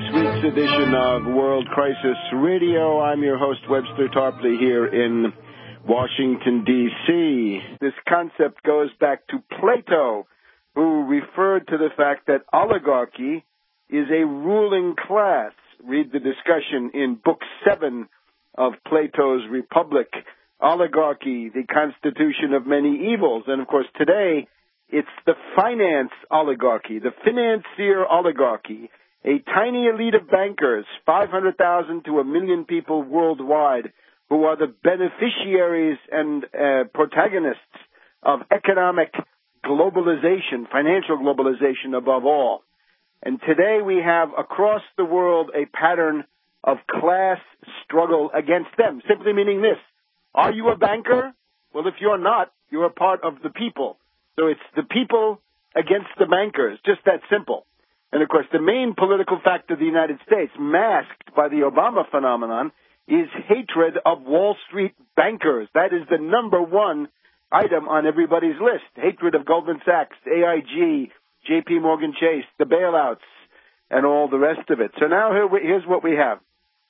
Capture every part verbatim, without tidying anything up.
this week's edition of World Crisis Radio. I'm your host, Webster Tarpley, here in Washington, D C This concept goes back to Plato, who referred to the fact that oligarchy is a ruling class. Read the discussion in Book seven of Plato's Republic. Oligarchy, the constitution of many evils. And, of course, today it's the finance oligarchy, the financier oligarchy, a tiny elite of bankers, five hundred thousand to a million people worldwide, who are the beneficiaries and uh, protagonists of economic globalization, financial globalization above all. And today we have across the world a pattern of class struggle against them, simply meaning this: are you a banker? Well, if you're not, you're a part of the people. So it's the people against the bankers, just that simple. And, of course, the main political fact of the United States, masked by the Obama phenomenon, is hatred of Wall Street bankers. That is the number one item on everybody's list. Hatred of Goldman Sachs, A I G, J P Morgan Chase, the bailouts, and all the rest of it. So now here we, here's what we have.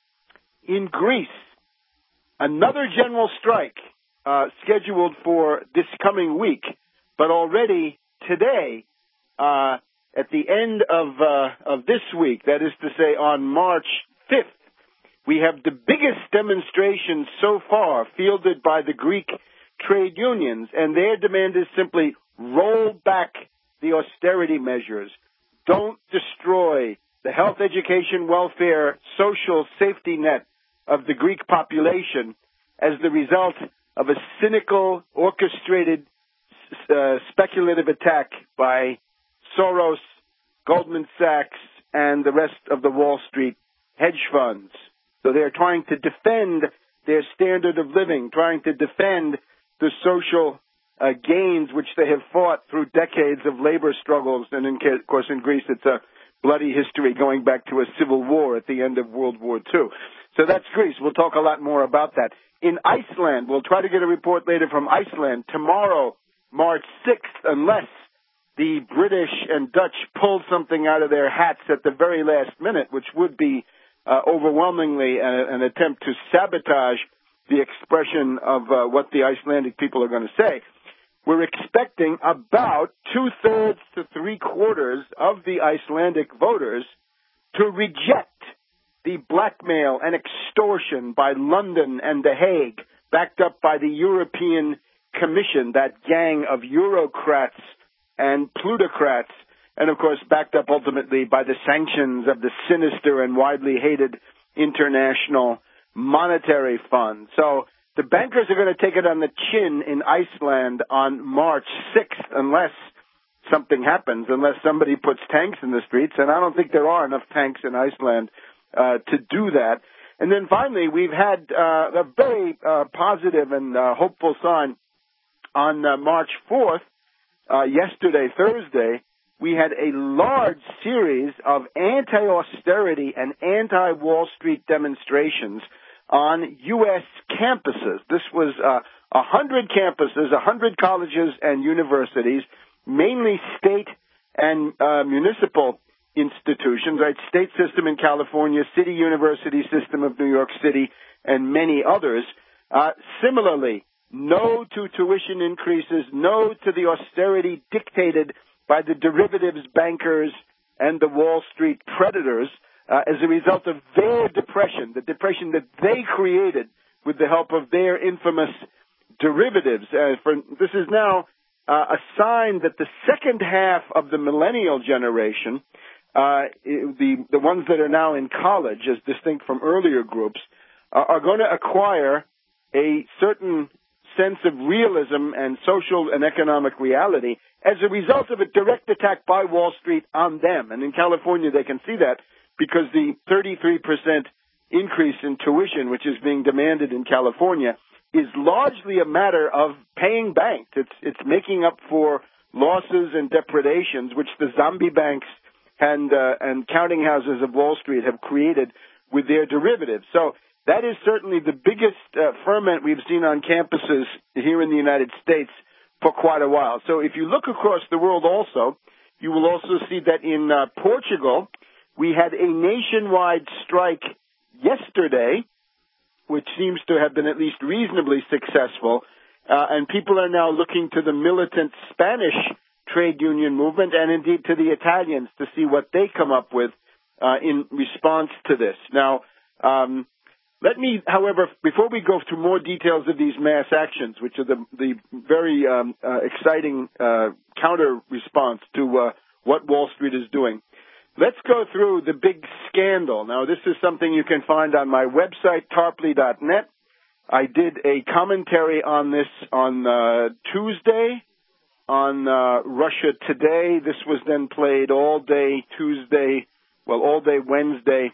In Greece, another general strike uh, scheduled for this coming week, but already today, uh, at the end of uh, of this week, that is to say on March fifth, we have the biggest demonstration so far fielded by the Greek trade unions, and their demand is simply roll back the austerity measures. Don't destroy the health, education, welfare, social safety net of the Greek population as the result of a cynical, orchestrated, uh, speculative attack by Soros, Goldman Sachs, and the rest of the Wall Street hedge funds. So they're trying to defend their standard of living, trying to defend the social uh, gains which they have fought through decades of labor struggles. And, in, of course, in Greece, it's a bloody history going back to a civil war at the end of World War Two. So that's Greece. We'll talk a lot more about that. In Iceland, we'll try to get a report later from Iceland. Tomorrow, March sixth, unless the British and Dutch pull something out of their hats at the very last minute, which would be uh, overwhelmingly a, an attempt to sabotage the expression of uh, what the Icelandic people are going to say. We're expecting about two-thirds to three-quarters of the Icelandic voters to reject the blackmail and extortion by London and The Hague, backed up by the European Commission, that gang of Eurocrats and plutocrats, and, of course, backed up ultimately by the sanctions of the sinister and widely hated International Monetary Fund. So the bankers are going to take it on the chin in Iceland on March sixth, unless something happens, unless somebody puts tanks in the streets, and I don't think there are enough tanks in Iceland uh, to do that. And then finally, we've had uh, a very uh, positive and uh, hopeful sign on uh, March fourth. Uh, yesterday, Thursday, we had a large series of anti-austerity and anti-Wall Street demonstrations on U S campuses. This was uh, one hundred campuses, one hundred colleges and universities, mainly state and uh, municipal institutions, right? State system in California, City University system of New York City, and many others. Uh, similarly, no to tuition increases, no to the austerity dictated by the derivatives bankers and the Wall Street predators uh, as a result of their depression, the depression that they created with the help of their infamous derivatives. Uh, for, this is now uh, a sign that the second half of the millennial generation, uh, the, the ones that are now in college, as distinct from earlier groups, uh, are going to acquire a certain sense of realism and social and economic reality as a result of a direct attack by Wall Street on them. And in California, they can see that because the thirty-three percent increase in tuition, which is being demanded in California, is largely a matter of paying banks. It's, it's making up for losses and depredations, which the zombie banks and, uh, and counting houses of Wall Street have created with their derivatives. So that is certainly the biggest uh, ferment we've seen on campuses here in the United States for quite a while. So if you look across the world also, you will also see that in uh, Portugal, We had a nationwide strike yesterday, which seems to have been at least reasonably successful, uh, and people are now looking to the militant Spanish trade union movement and indeed to the Italians to see what they come up with uh, in response to this. Now, um, let me, however, before we go through more details of these mass actions, which are the, the very um, uh, exciting uh, counter-response to uh, what Wall Street is doing, let's go through the big scandal. Now, this is something you can find on my website, tarpley dot net. I did a commentary on this on uh, Tuesday on uh, Russia Today. This was then played all day Tuesday, well, all day Wednesday,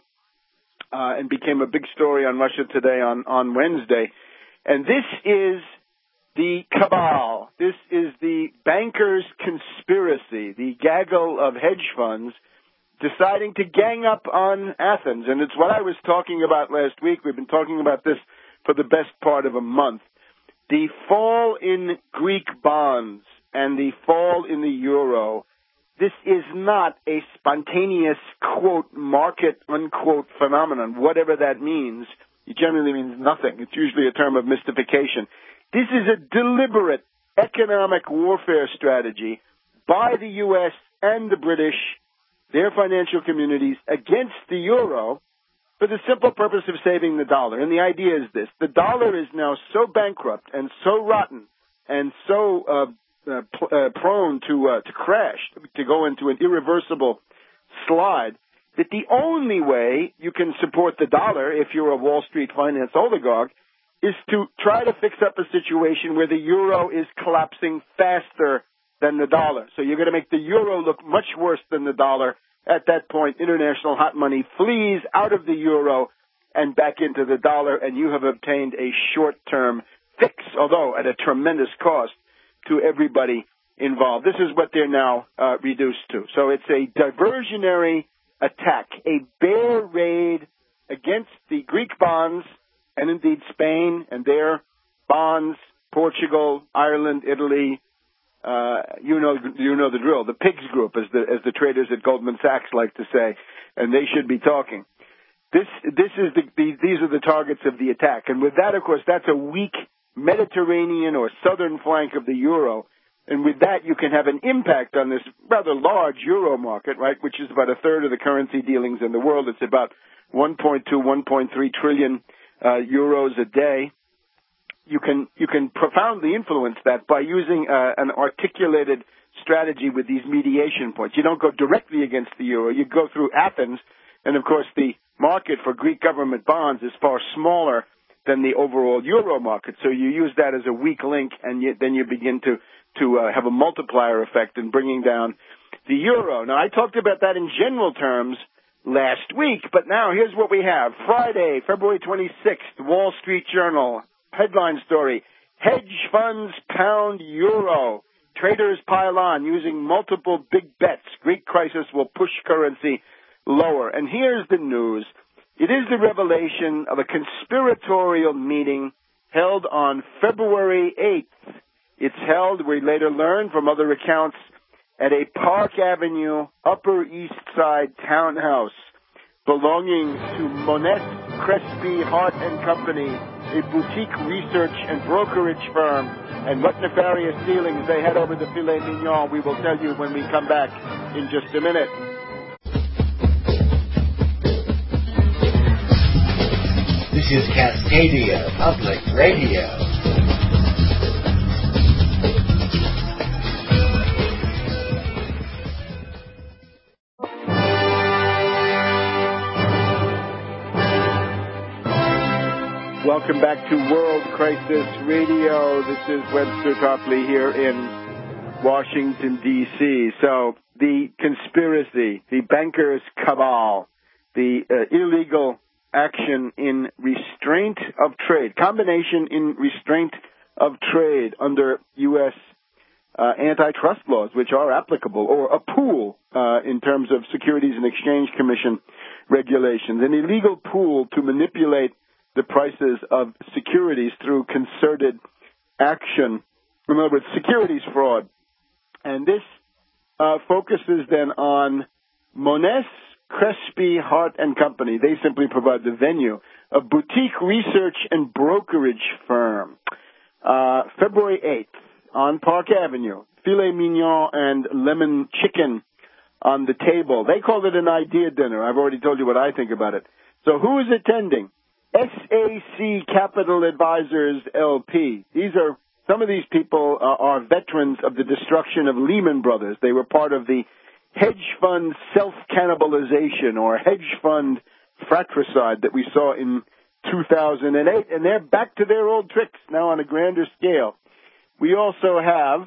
uh, and became a big story on Russia Today on, on Wednesday. And this is the cabal. This is the bankers' conspiracy, the gaggle of hedge funds deciding to gang up on Athens. And it's what I was talking about last week. We've been talking about this for the best part of a month. The fall in Greek bonds and the fall in the euro, this is not a spontaneous, quote, market, unquote, phenomenon, whatever that means. It generally means nothing. It's usually a term of mystification. This is a deliberate economic warfare strategy by the U S and the British, their financial communities, against the euro for the simple purpose of saving the dollar. And the idea is this. The dollar is now so bankrupt and so rotten and so uh, uh, pl- uh, prone to uh, to crash, to go into an irreversible slide, that the only way you can support the dollar, if you're a Wall Street finance oligarch, is to try to fix up a situation where the euro is collapsing faster than the dollar. So you're going to make the euro look much worse than the dollar. At that point, international hot money flees out of the euro and back into the dollar, and you have obtained a short-term fix, although at a tremendous cost to everybody involved. This is what they're now uh, reduced to. So it's a diversionary attack, a bear raid against the Greek bonds and indeed Spain and their bonds, Portugal, Ireland, Italy. Uh, you know, you know the drill. The pigs group, as the as the traders at Goldman Sachs like to say, and they should be talking. This this is the, the these are the targets of the attack, and with that, of course, that's a weak Mediterranean or southern flank of the euro, and with that, you can have an impact on this rather large euro market, right, which is about a third of the currency dealings in the world. It's about one point two, one point three trillion uh, euros a day. You can you can profoundly influence that by using uh, an articulated strategy with these mediation points. You don't go directly against the euro. You go through Athens, and of course the market for Greek government bonds is far smaller than the overall euro market. So you use that as a weak link, and you, then you begin to to uh, have a multiplier effect in bringing down the euro. Now, I talked about that in general terms last week, but now here's what we have. Friday, February twenty-sixth, Wall Street Journal. Headline story, hedge funds pound euro. Traders pile on using multiple big bets. Greek crisis will push currency lower. And here's the news. It is the revelation of a conspiratorial meeting held on February eighth. It's held, we later learned from other accounts, at a Park Avenue, Upper East Side townhouse belonging to Monette Crespi Hart and Company, a boutique research and brokerage firm. And what nefarious dealings they had over the filet mignon, we will tell you when we come back in just a minute. This is Cascadia Public Radio. Welcome back to World Crisis Radio. This is Webster Tarpley here in Washington, D C So the conspiracy, the bankers' cabal, the uh, illegal action in restraint of trade, combination in restraint of trade under U S uh, antitrust laws, which are applicable, or a pool uh, in terms of Securities and Exchange Commission regulations, an illegal pool to manipulate the prices of securities through concerted action. In other words, securities fraud. And this uh, focuses then on Monesse Crespi, Hart and Company. They simply provide the venue. A boutique research and brokerage firm. Uh, February eighth on Park Avenue. Filet mignon and lemon chicken on the table. They called it an idea dinner. I've already told you what I think about it. So who is attending? S A C Capital Advisors, L P. These are, some of these people uh, are veterans of the destruction of Lehman Brothers. They were part of the hedge fund self-cannibalization or hedge fund fratricide that we saw in two thousand eight, and they're back to their old tricks now on a grander scale. We also have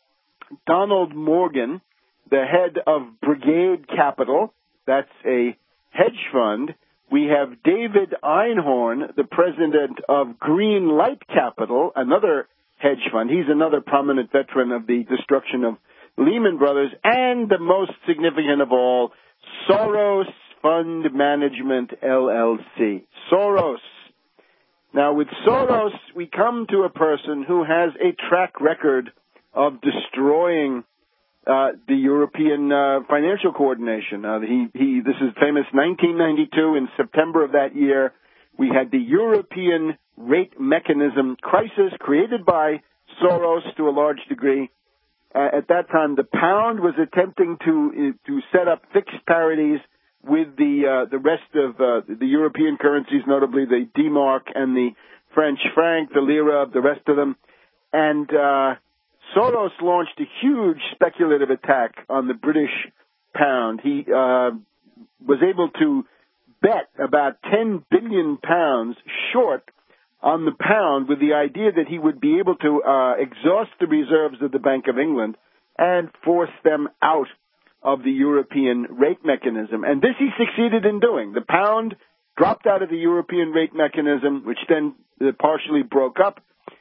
Donald Morgan, the head of Brigade Capital. That's a hedge fund. We have David Einhorn, the president of Green Light Capital, another hedge fund. He's another prominent veteran of the destruction of Lehman Brothers, and the most significant of all, Soros Fund Management, L L C. Soros. Now, with Soros, we come to a person who has a track record of destroying uh, the European uh, financial coordination. Uh, he, he, this is famous nineteen ninety-two. In September of that year, we had the European rate mechanism crisis created by Soros to a large degree. Uh, at that time, the pound was attempting to uh, to set up fixed parities with the uh, the rest of uh, the European currencies, notably the D-Mark and the French franc, the lira, the rest of them. And uh, Soros launched a huge speculative attack on the British pound. He uh, was able to bet about ten billion pounds short on the pound with the idea that he would be able to uh, exhaust the reserves of the Bank of England and force them out of the European rate mechanism. And this he succeeded in doing. The pound dropped out of the European rate mechanism, which then uh, partially broke up.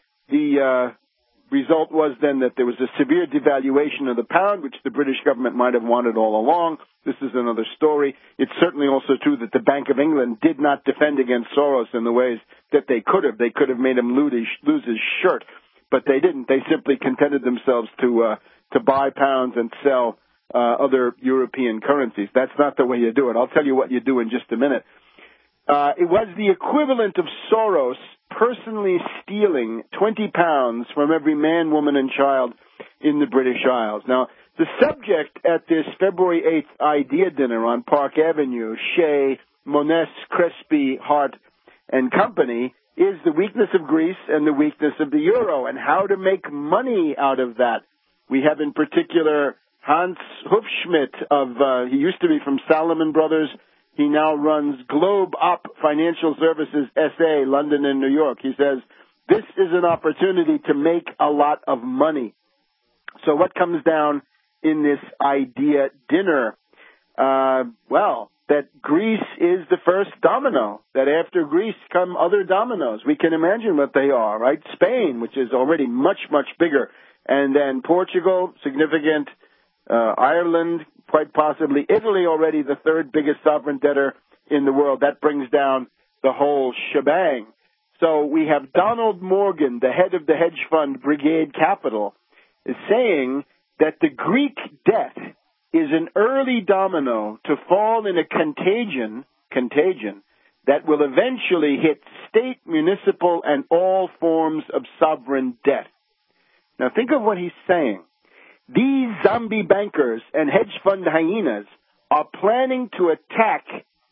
The uh, result was then that there was a severe devaluation of the pound, which the British government might have wanted all along. This is another story. It's certainly also true that the Bank of England did not defend against Soros in the ways that they could have. They could have made him lose his, lose his shirt, but they didn't. They simply contented themselves to uh, to buy pounds and sell uh, other European currencies. That's not the way you do it. I'll tell you what you do in just a minute. Uh, it was the equivalent of Soros personally stealing twenty pounds from every man, woman, and child in the British Isles. Now, the subject at this February eighth idea dinner on Park Avenue, Shea, Monness, Crespi, Hart, and Company, is the weakness of Greece and the weakness of the euro and how to make money out of that. We have in particular Hans Hufschmidt of, uh, he used to be from Salomon Brothers. He now runs Globe Op Financial Services S A, London and New York. He says, this is an opportunity to make a lot of money. So what comes down in this idea dinner? Uh, well, that Greece is the first domino, that after Greece come other dominoes. We can imagine what they are, right? Spain, which is already much, much bigger, and then Portugal, significant, uh, Ireland, quite possibly Italy, already the third biggest sovereign debtor in the world. That brings down the whole shebang. So we have Donald Morgan, the head of the hedge fund Brigade Capital, is saying that the Greek debt is an early domino to fall in a contagion, contagion that will eventually hit state, municipal, and all forms of sovereign debt. Now think of what he's saying. These zombie bankers and hedge fund hyenas are planning to attack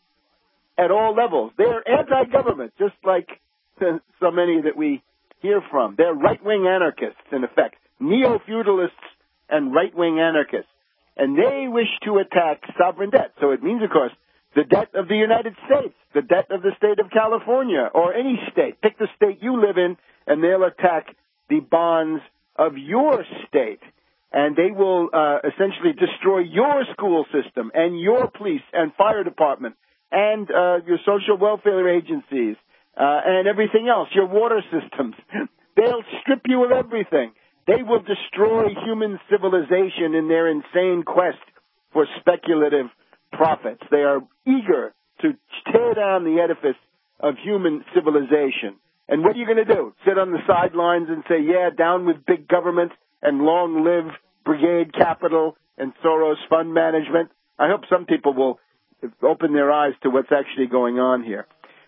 at all levels. They're anti-government, just like so many that we hear from. They're right-wing anarchists, in effect, neo-feudalists and right-wing anarchists. And they wish to attack sovereign debt. So it means, of course, the debt of the United States, the debt of the state of California, or any state. Pick the state you live in, and they'll attack the bonds of your state. And they will uh, essentially destroy your school system and your police and fire department and uh, your social welfare agencies uh, and everything else, your water systems. They'll strip you of everything. They will destroy human civilization in their insane quest for speculative profits. They are eager to tear down the edifice of human civilization. And what are you going to do? Sit on the sidelines and say, yeah, down with big government and long live Brigade Capital and Soros Fund Management? I hope some people will open their eyes to what's actually going on here.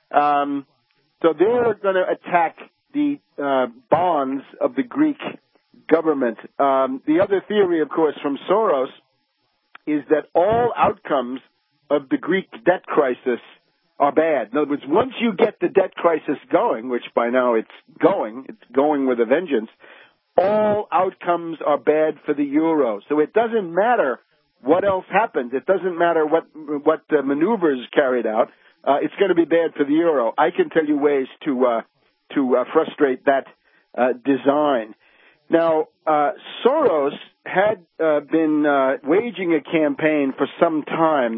Um, so they're going to attack the uh, bonds of the Greek government. Um, the other theory, of course, from Soros is that all outcomes of the Greek debt crisis are bad. In other words, once you get the debt crisis going, which by now it's going, it's going with a vengeance, all outcomes are bad for the euro. So it doesn't matter what else happens. It doesn't matter what what uh, maneuvers carried out. Uh, it's going to be bad for the euro. I can tell you ways to uh, to uh, frustrate that uh, design. Now, uh, Soros had uh, been uh, waging a campaign for some time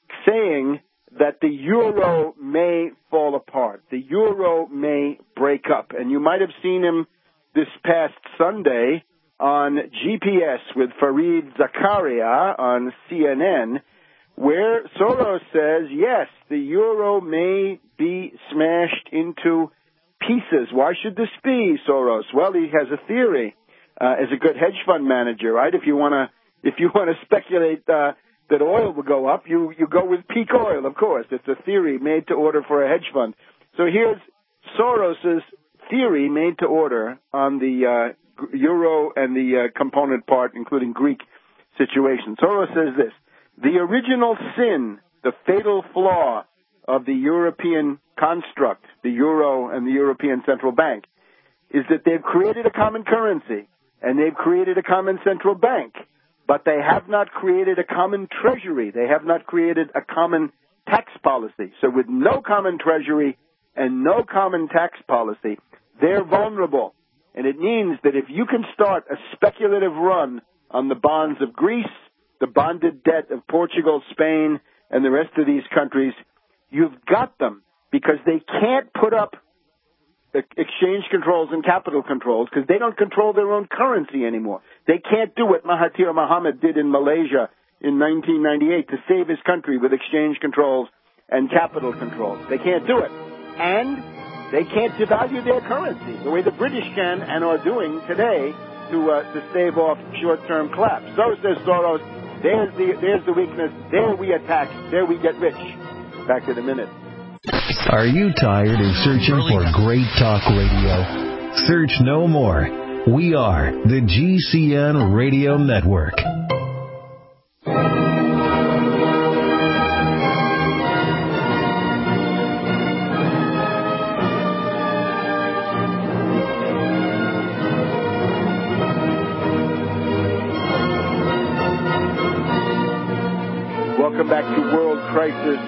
saying that the euro may fall apart. The euro may break up. And you might have seen him this past Sunday on G P S with Fareed Zakaria on C N N, where Soros says, yes, the euro may be smashed into pieces. Why should this be, Soros? Well, he has a theory. Uh, as a good hedge fund manager, right? If you want to, if you want to speculate uh, that oil will go up, you you go with peak oil, of course. It's a theory made to order for a hedge fund. So here's Soros's theory made to order on the uh, euro and the uh, component part, including Greek situation. Soros says this: the original sin, the fatal flaw of the European construct, the euro and the European Central Bank, is that they've created a common currency. And they've created a common central bank, but they have not created a common treasury. They have not created a common tax policy. So with no common treasury and no common tax policy, they're vulnerable. And it means that if you can start a speculative run on the bonds of Greece, the bonded debt of Portugal, Spain, and the rest of these countries, you've got them because they can't put up exchange controls and capital controls because they don't control their own currency anymore. They can't do what Mahathir Mohamad did in Malaysia in nineteen ninety-eight to save his country with exchange controls and capital controls. They can't do it. And they can't devalue their currency the way the British can and are doing today to uh, to stave off short-term collapse. So says Soros, there's the, there's the weakness. There we attack. There we get rich. Back in a minute. Are you tired of searching for great talk radio? Search no more. We are the G C N Radio Network. Welcome back to World Crisis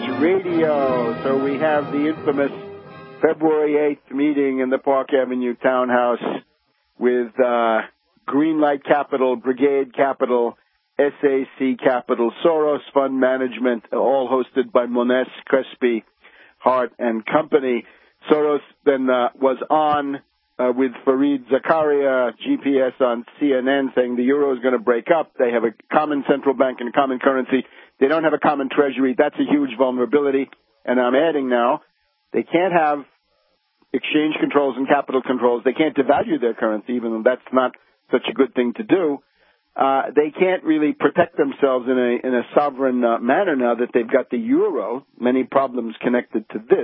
Radio. So we have the infamous February eighth meeting in the Park Avenue townhouse with uh, Greenlight Capital, Brigade Capital, S A C Capital, Soros Fund Management, all hosted by Moniz, Crespi, Hart and Company. Soros then uh, was on uh, with Fareed Zakaria, G P S on C N N, saying the euro is going to break up. They have a common central bank and a common currency. They don't have a common treasury. That's a huge vulnerability. And I'm adding now, they can't have exchange controls and capital controls. They can't devalue their currency, even though that's not such a good thing to do. Uh, they can't really protect themselves in a in a sovereign uh, manner now that they've got the euro. Many problems connected to this.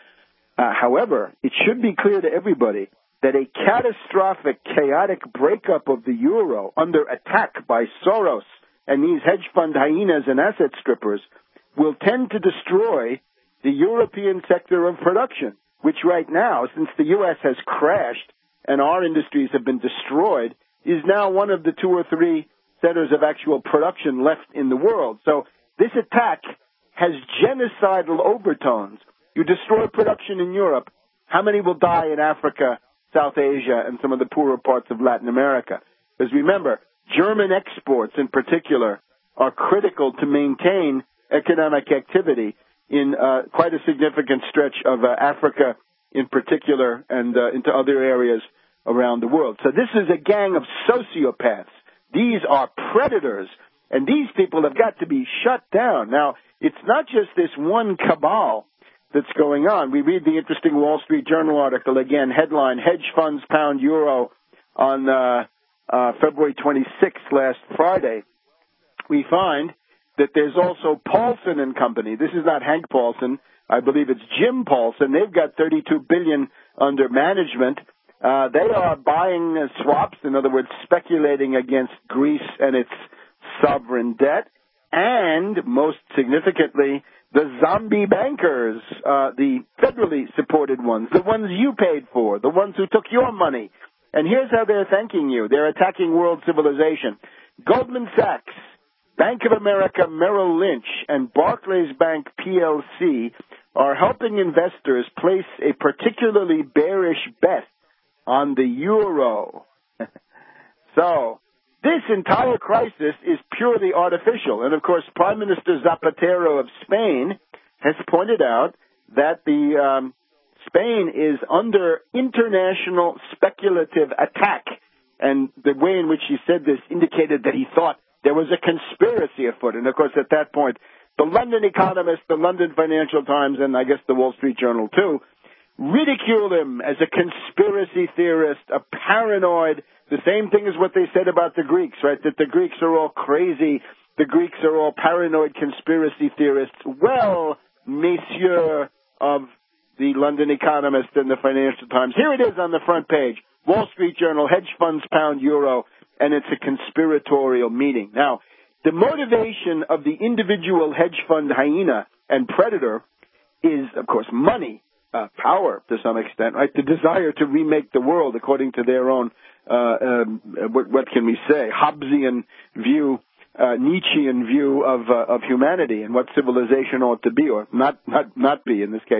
Uh, however, it should be clear to everybody that a catastrophic, chaotic breakup of the euro under attack by Soros and these hedge fund hyenas and asset strippers will tend to destroy the European sector of production, which right now, since the U S has crashed and our industries have been destroyed, is now one of the two or three centers of actual production left in the world. So this attack has genocidal overtones. You destroy production in Europe, how many will die in Africa, South Asia, and some of the poorer parts of Latin America? Because remember, German exports in particular are critical to maintain economic activity in uh, quite a significant stretch of uh, Africa in particular and uh, into other areas around the world. So this is a gang of sociopaths. These are predators, and these people have got to be shut down. Now, it's not just this one cabal that's going on. We read the interesting Wall Street Journal article, again, headline, Hedge Funds Pound Euro on uh, uh, February twenty-sixth, last Friday. We find that there's also Paulson and Company. This is not Hank Paulson. I believe it's Jim Paulson. They've got thirty-two billion dollars under management. Uh, they are buying uh, swaps, in other words, speculating against Greece and its sovereign debt. And most significantly, the zombie bankers, uh, the federally supported ones, the ones you paid for, the ones who took your money. And here's how they're thanking you. They're attacking world civilization. Goldman Sachs, Bank of America Merrill Lynch, and Barclays Bank P L C are helping investors place a particularly bearish bet on the euro. So, this entire crisis is purely artificial. And, of course, Prime Minister Zapatero of Spain has pointed out that the um, Spain is under international speculative attack. And the way in which he said this indicated that he thought there was a conspiracy afoot. And, of course, at that point, the London Economist, the London Financial Times, and I guess the Wall Street Journal, too, ridiculed him as a conspiracy theorist, a paranoid. The same thing as what they said about the Greeks, right? That the Greeks are all crazy. The Greeks are all paranoid conspiracy theorists. Well, messieurs of the London Economist and the Financial Times, here it is on the front page. Wall Street Journal, hedge funds pound euro, and it's a conspiratorial meeting. Now, the motivation of the individual hedge fund hyena and predator is, of course, money, uh, power to some extent, right? The desire to remake the world according to their own, uh, um, what, what can we say, Hobbesian view, uh, Nietzschean view of uh, of humanity and what civilization ought to be, or not not not be in this case.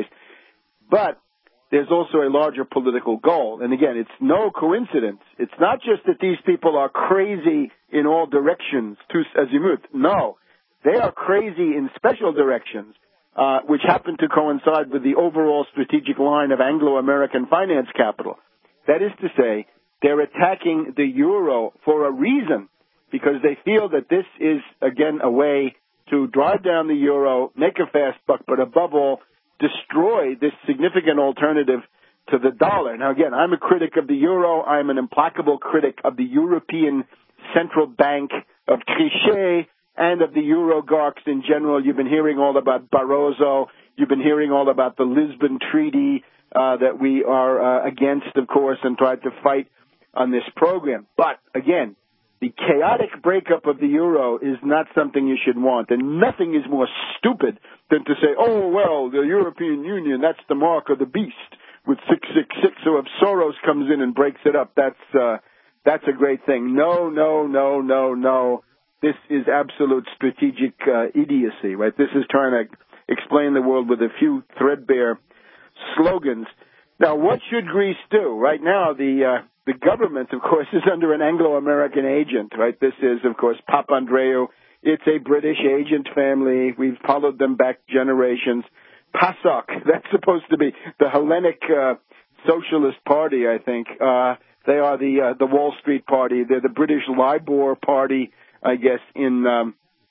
But there's also a larger political goal. And again, it's no coincidence. It's not just that these people are crazy in all directions, tous azimuts. No, they are crazy in special directions, uh, which happen to coincide with the overall strategic line of Anglo-American finance capital. That is to say, they're attacking the euro for a reason, because they feel that this is, again, a way to drive down the euro, make a fast buck, but above all, destroy this significant alternative to the dollar. Now, again, I'm a critic of the euro. I'm an implacable critic of the European Central Bank, of Trichet, and of the Eurogarchs in general. You've been hearing all about Barroso. You've been hearing all about the Lisbon Treaty uh, that we are uh, against, of course, and tried to fight on this program. But, again, the chaotic breakup of the euro is not something you should want, and nothing is more stupid than to say, oh, well, the European Union, that's the mark of the beast with six six six, so if Soros comes in and breaks it up, that's uh, that's a great thing. No, no, no, no, no. This is absolute strategic uh, idiocy, right? This is trying to explain the world with a few threadbare slogans. Now, what should Greece do? Right now, the... Uh, The government, of course, is under an Anglo-American agent, right? This is, of course, Papandreou. It's a British agent family. We've followed them back generations. PASOK, that's supposed to be the Hellenic uh, Socialist Party, I think. Uh, they are the uh, the Wall Street Party. They're the British Labour Party, I guess, in um,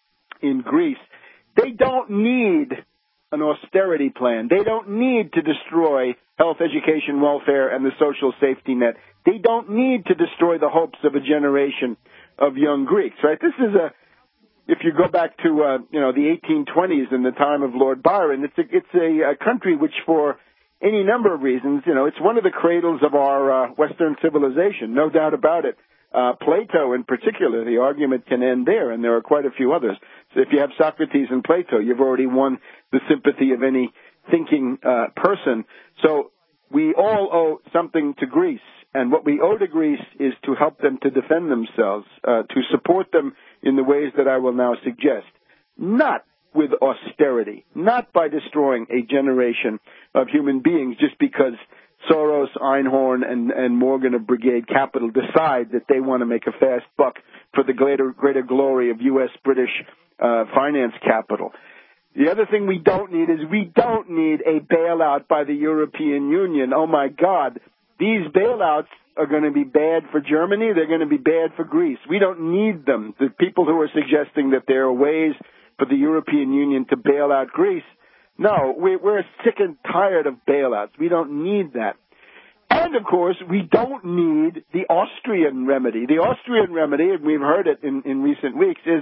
in Greece. They don't need an austerity plan. They don't need to destroy health, education, welfare, and the social safety net. They don't need to destroy the hopes of a generation of young Greeks, right? This is a, if you go back to, uh, you know, the eighteen twenties in the time of Lord Byron, it's a, it's a, a country which for any number of reasons, you know, it's one of the cradles of our uh, Western civilization, no doubt about it. Uh, Plato in particular, the argument can end there, and there are quite a few others. So if you have Socrates and Plato, you've already won the sympathy of any thinking uh, person. So we all owe something to Greece, and what we owe to Greece is to help them to defend themselves, uh, to support them in the ways that I will now suggest. Not with austerity, not by destroying a generation of human beings just because Soros, Einhorn, and, and Morgan of Brigade Capital decide that they want to make a fast buck for the greater, greater glory of U S British uh, finance capital. The other thing we don't need is we don't need a bailout by the European Union. Oh, my God. These bailouts are going to be bad for Germany. They're going to be bad for Greece. We don't need them. The people who are suggesting that there are ways for the European Union to bail out Greece, no, we're sick and tired of bailouts. We don't need that. And, of course, we don't need the Austrian remedy. The Austrian remedy, and we've heard it in, in recent weeks, is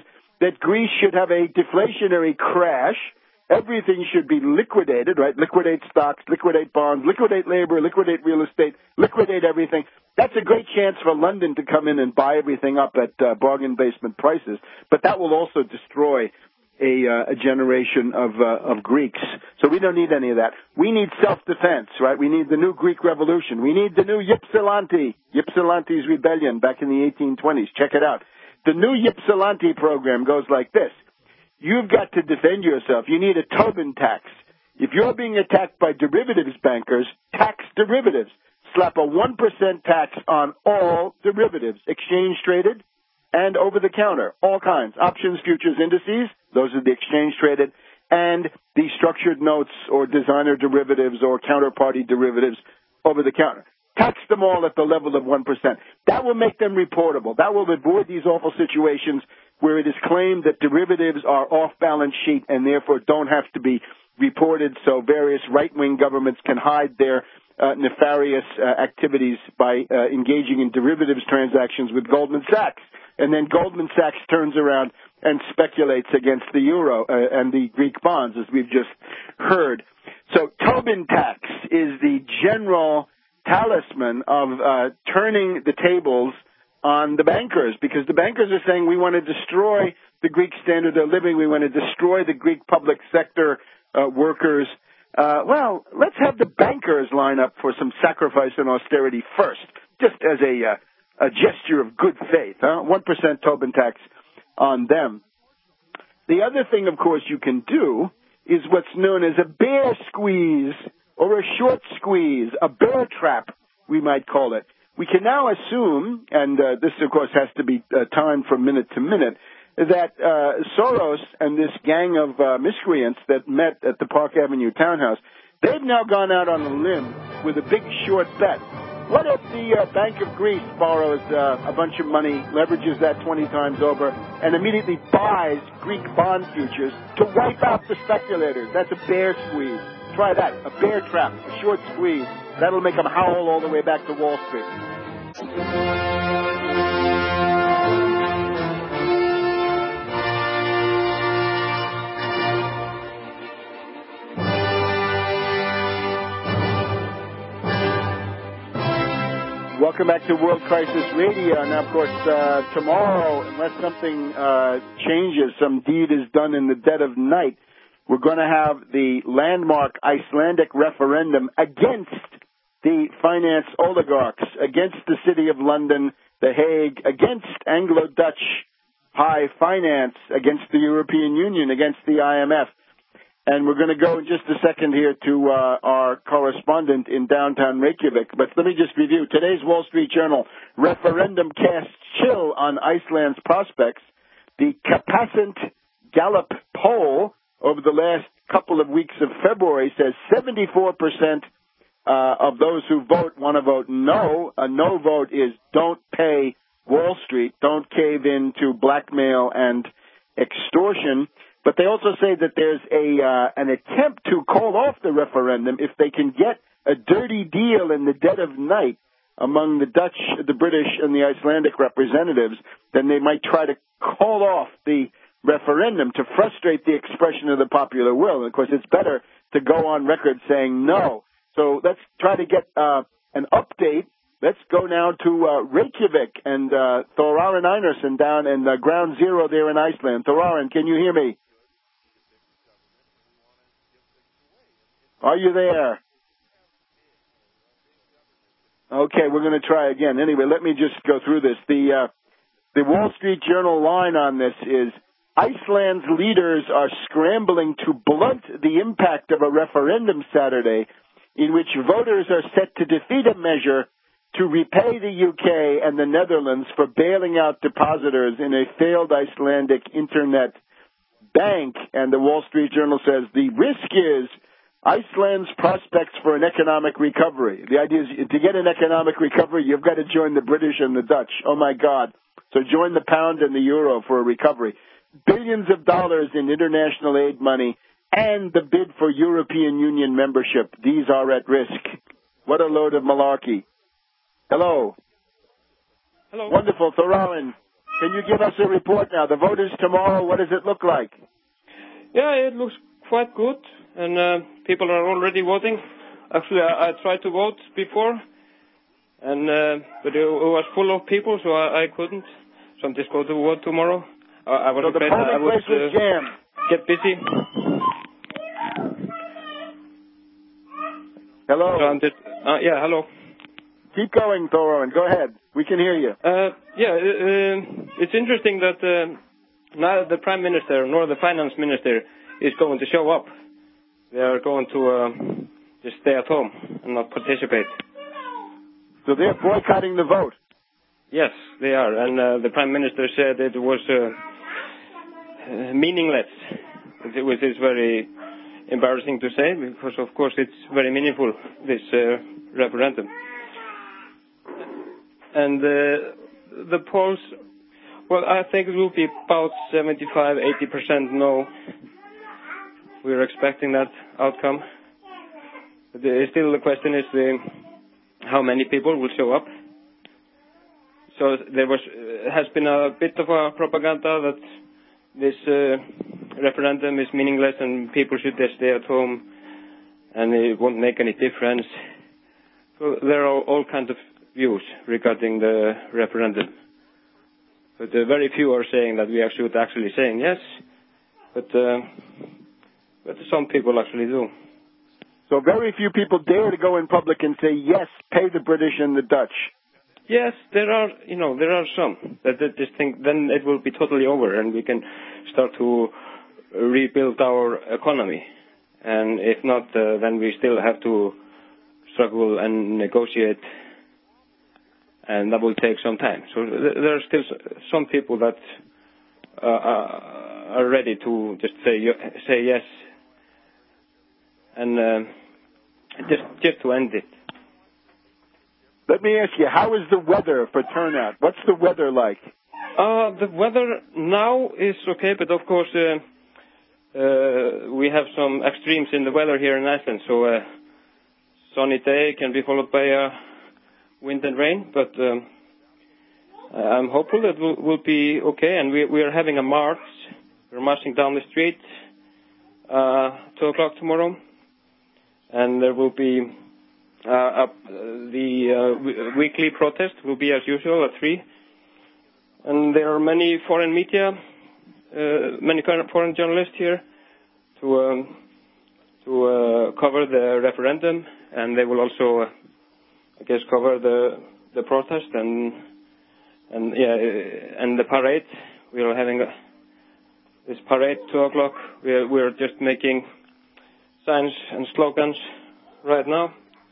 that Greece should have a deflationary crash. Everything should be liquidated, right? Liquidate stocks, liquidate bonds, liquidate labor, liquidate real estate, liquidate everything. That's a great chance for London to come in and buy everything up at uh, bargain basement prices. But that will also destroy a, uh, a generation of uh, of Greeks. So we don't need any of that. We need self-defense, right? We need the new Greek Revolution. We need the new Ypsilanti, Ypsilanti's rebellion back in the eighteen twenties. Check it out. The new Ypsilanti program goes like this. You've got to defend yourself. You need a Tobin tax. If you're being attacked by derivatives bankers, tax derivatives. Slap a one percent tax on all derivatives, exchange-traded and over-the-counter, all kinds. Options, futures, indices, those are the exchange-traded, and the structured notes or designer derivatives or counterparty derivatives over-the-counter. Tax them all at the level of one percent. That will make them reportable. That will avoid these awful situations where it is claimed that derivatives are off-balance sheet and therefore don't have to be reported, so various right-wing governments can hide their uh, nefarious uh, activities by uh, engaging in derivatives transactions with Goldman Sachs. And then Goldman Sachs turns around and speculates against the euro uh, and the Greek bonds, as we've just heard. So Tobin tax is the general talisman of uh, turning the tables on the bankers, because the bankers are saying we want to destroy the Greek standard of living, we want to destroy the Greek public sector uh, workers. Uh, well, let's have the bankers line up for some sacrifice and austerity first, just as a, uh, a gesture of good faith. Huh? one percent Tobin tax on them. The other thing, of course, you can do is what's known as a bear squeeze or a short squeeze, a bear trap, we might call it. We can now assume, and uh, this, of course, has to be uh, timed from minute to minute, that uh, Soros and this gang of uh, miscreants that met at the Park Avenue townhouse, they've now gone out on a limb with a big short bet. What if the uh, Bank of Greece borrows uh, a bunch of money, leverages that twenty times over, and immediately buys Greek bond futures to wipe out the speculators? That's a bear squeeze. Try that, a bear trap, a short squeeze. That'll make them howl all the way back to Wall Street. Welcome back to World Crisis Radio. Now, of course, uh, tomorrow, unless something uh, changes, some deed is done in the dead of night, we're going to have the landmark Icelandic referendum against the finance oligarchs, against the City of London, The Hague, against Anglo-Dutch high finance, against the European Union, against the I M F. And we're going to go in just a second here to uh, our correspondent in downtown Reykjavik. But let me just review. Today's Wall Street Journal, referendum casts chill on Iceland's prospects. The Capacent Gallup poll over the last couple of weeks of February says seventy-four percent uh, of those who vote want to vote no. A no vote is don't pay Wall Street, don't cave in to blackmail and extortion. But they also say that there's a uh, an attempt to call off the referendum if they can get a dirty deal in the dead of night among the Dutch, the British, and the Icelandic representatives. Then they might try to call off the referendum to frustrate the expression of the popular will. And of course, it's better to go on record saying no. So let's try to get uh, an update. Let's go now to uh, Reykjavik and uh, Thorarinn Einarsson down in uh, Ground Zero there in Iceland. Thorarinn, can you hear me? Are you there? Okay, we're going to try again. Anyway, let me just go through this. The uh, the Wall Street Journal line on this is, Iceland's leaders are scrambling to blunt the impact of a referendum Saturday in which voters are set to defeat a measure to repay the U K and the Netherlands for bailing out depositors in a failed Icelandic internet bank. And the Wall Street Journal says the risk is Iceland's prospects for an economic recovery. The idea is to get an economic recovery, you've got to join the British and the Dutch. Oh, my God. So join the pound and the euro for a recovery. Billions of dollars in international aid money and the bid for European Union membership. These are at risk. What a load of malarkey. Hello. Hello. Wonderful. Thorarinn, Can you give us a report now? The vote is tomorrow. What does it look like? Yeah, it looks quite good, and uh, people are already voting. Actually, I, I tried to vote before, and uh, but it, it was full of people, so I, I couldn't. So I'm just going to vote tomorrow. I, I was so afraid that I would uh, get busy. Hello. So I'm just, uh, yeah, hello. Keep going, Thorin. Go ahead. We can hear you. Uh, yeah, uh, it's interesting that uh, neither the Prime Minister nor the Finance Minister is going to show up. They are going to uh, just stay at home and not participate. So they're boycotting the vote? Yes, they are. And uh, the Prime Minister said it was uh, uh, meaningless, which is very embarrassing to say because, of course, it's very meaningful, this uh, referendum. And uh, the polls, well, I think it will be about seventy-five, eighty percent no. We're expecting that outcome. The, still, the question is the, how many people will show up. So there was uh, has been a bit of a propaganda that this uh, referendum is meaningless and people should just stay at home and it won't make any difference. So there are all kinds of views regarding the referendum. But uh, very few are saying that we are should actually saying yes, but, uh, but some people actually do. So very few people dare to go in public and say yes, pay the British and the Dutch. Yes, there are, you know, there are some that, that just think then it will be totally over and we can start to rebuild our economy. And if not, uh, then we still have to struggle and negotiate, and that will take some time. So th- there are still some people that uh, are ready to just say say yes, and uh, just just to end it. Let me ask you, how is the weather for turnout? What's the weather like? Uh, the weather now is okay, but of course uh, uh, we have some extremes in the weather here in Iceland. So a uh, sunny day can be followed by uh, wind and rain, but um, I'm hopeful that will will be okay. And we we are having a march. We're marching down the street uh, two o'clock tomorrow, and there will be. Uh, uh, the uh, w- weekly protest will be as usual at three, and there are many foreign media, uh, many foreign journalists here to um, to uh, cover the referendum, and they will also, uh, I guess, cover the the protest and and yeah and the parade. We are having a, this parade two o'clock. We are we are just making signs and slogans right now.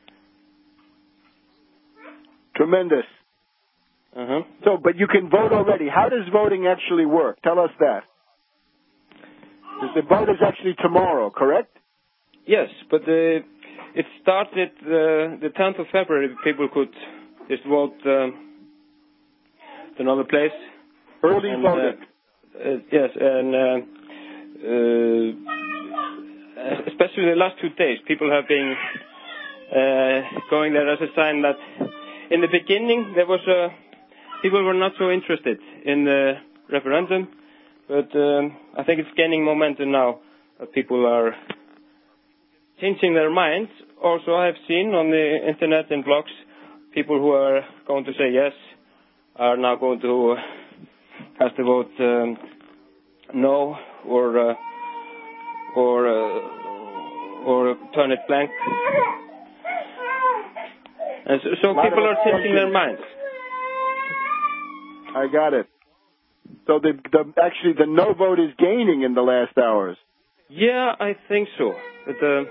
Tremendous. Uh-huh. So, but you can vote already. How does voting actually work? Tell us that. The vote is actually tomorrow, correct? Yes, but uh, it started uh, the tenth of February. People could just vote uh, to another place. Early and, voting. Uh, uh, yes, and uh, uh, especially the last two days, people have been uh, going there as a sign that. In the beginning, there was uh, people were not so interested in the referendum, but um, I think it's gaining momentum now. That people are changing their minds. Also, I have seen on the internet and blogs, people who are going to say yes are now going to cast a vote um, no or uh, or uh, or turn it blank. And so, so people are changing their minds. I got it. So the, the actually the no vote is gaining in the last hours. Yeah, I think so. But, uh,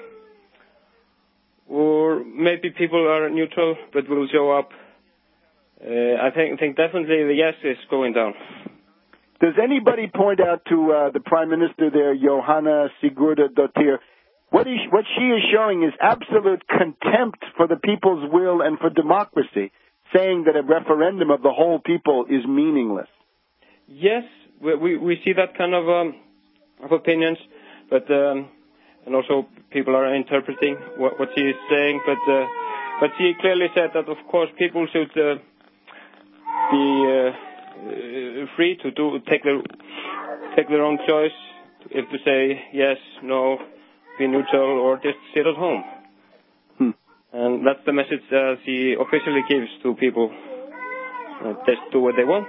or maybe people are neutral but will show up. Uh, I think think definitely the yes is going down. Does anybody point out to uh, the Prime Minister there, Johanna Sigurdardóttir? What, is, what she is showing is absolute contempt for the people's will and for democracy, saying that a referendum of the whole people is meaningless. Yes, we we, we see that kind of um, of opinions, but um, and also people are interpreting what, what she is saying. But uh, but she clearly said that of course people should uh, be uh, uh, free to do take their take their own choice if to say yes, no, be neutral, or just sit at home. Hmm. And that's the message uh, she officially gives to people. Uh, just do what they want.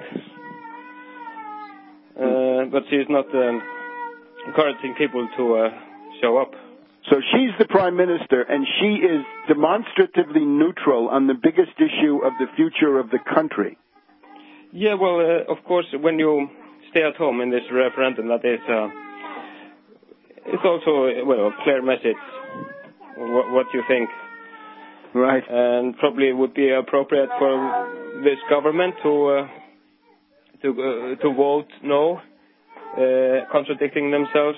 Uh, but she's not um, encouraging people to uh, show up. So she's the prime minister, and she is demonstratively neutral on the biggest issue of the future of the country. Yeah, well, uh, of course, when you stay at home in this referendum, that is, uh, it's also, well, a clear message what, what you think. Right. And probably it would be appropriate for this government to uh, to uh, to vote no, uh, contradicting themselves.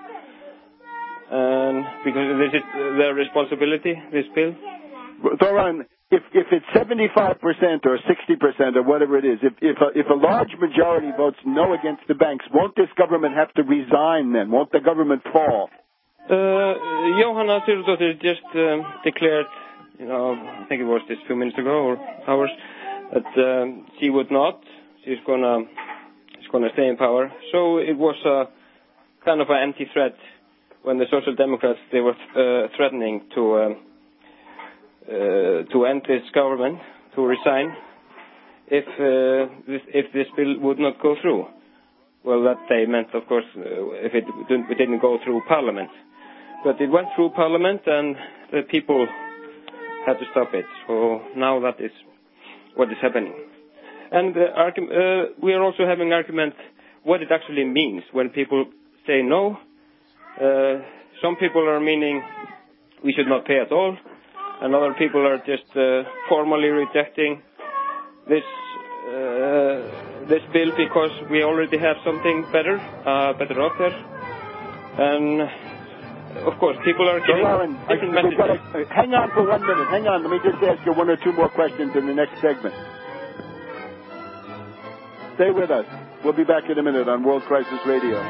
And because this is their responsibility, this bill. Thoran, if if it's seventy-five percent or sixty percent or whatever it is, if if a, if a large majority votes no against the banks, won't this government have to resign then? Won't the government fall? Uh, Jóhanna Sigurðardóttir just um, declared, you know, I think it was just a few minutes ago or hours, that um, she would not. She's gonna she's gonna stay in power. So it was a kind of an empty threat. When the Social Democrats, they were uh, threatening to um, uh, to end this government, to resign, if uh, this, if this bill would not go through. Well, that they meant, of course, uh, if it didn't, it didn't go through Parliament. But it went through Parliament, and the people had to stop it. So now that is what is happening. And uh, argu- uh, we are also having argument what it actually means when people say no. Uh, some people are meaning we should not pay at all, and other people are just uh, formally rejecting this uh, this bill because we already have something better, uh, better out there. And of course, people are getting so, Lauren, different I, messages. gotta, uh, hang on for one minute. Hang on. Let me just ask you one or two more questions in the next segment. Stay with us. We'll be back in a minute on World Crisis Radio.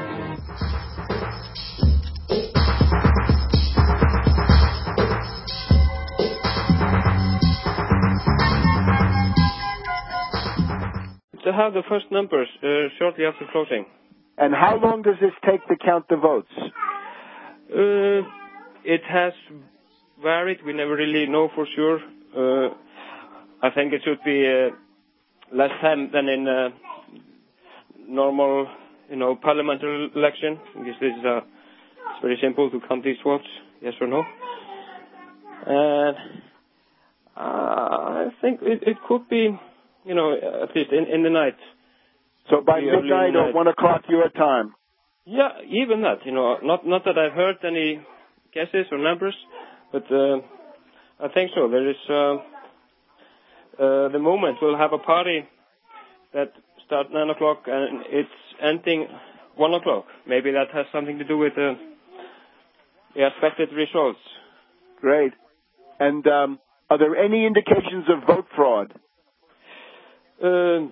To have the first numbers uh, shortly after closing. And how long does this take to count the votes? Uh, it has varied. We never really know for sure. Uh, I think it should be uh, less time than in a normal, you know, parliamentary election. Because this is uh, it's very simple to count these votes, yes or no. And uh, I think it, it could be, you know, at least in, in the night. So by midnight or one o'clock your time? Yeah, even that, you know, not not that I've heard any guesses or numbers, but uh, I think so. There is uh, uh, the moment we'll have a party that starts nine o'clock and it's ending one o'clock. Maybe that has something to do with uh, the expected results. Great. And um, are there any indications of vote fraud? Uh,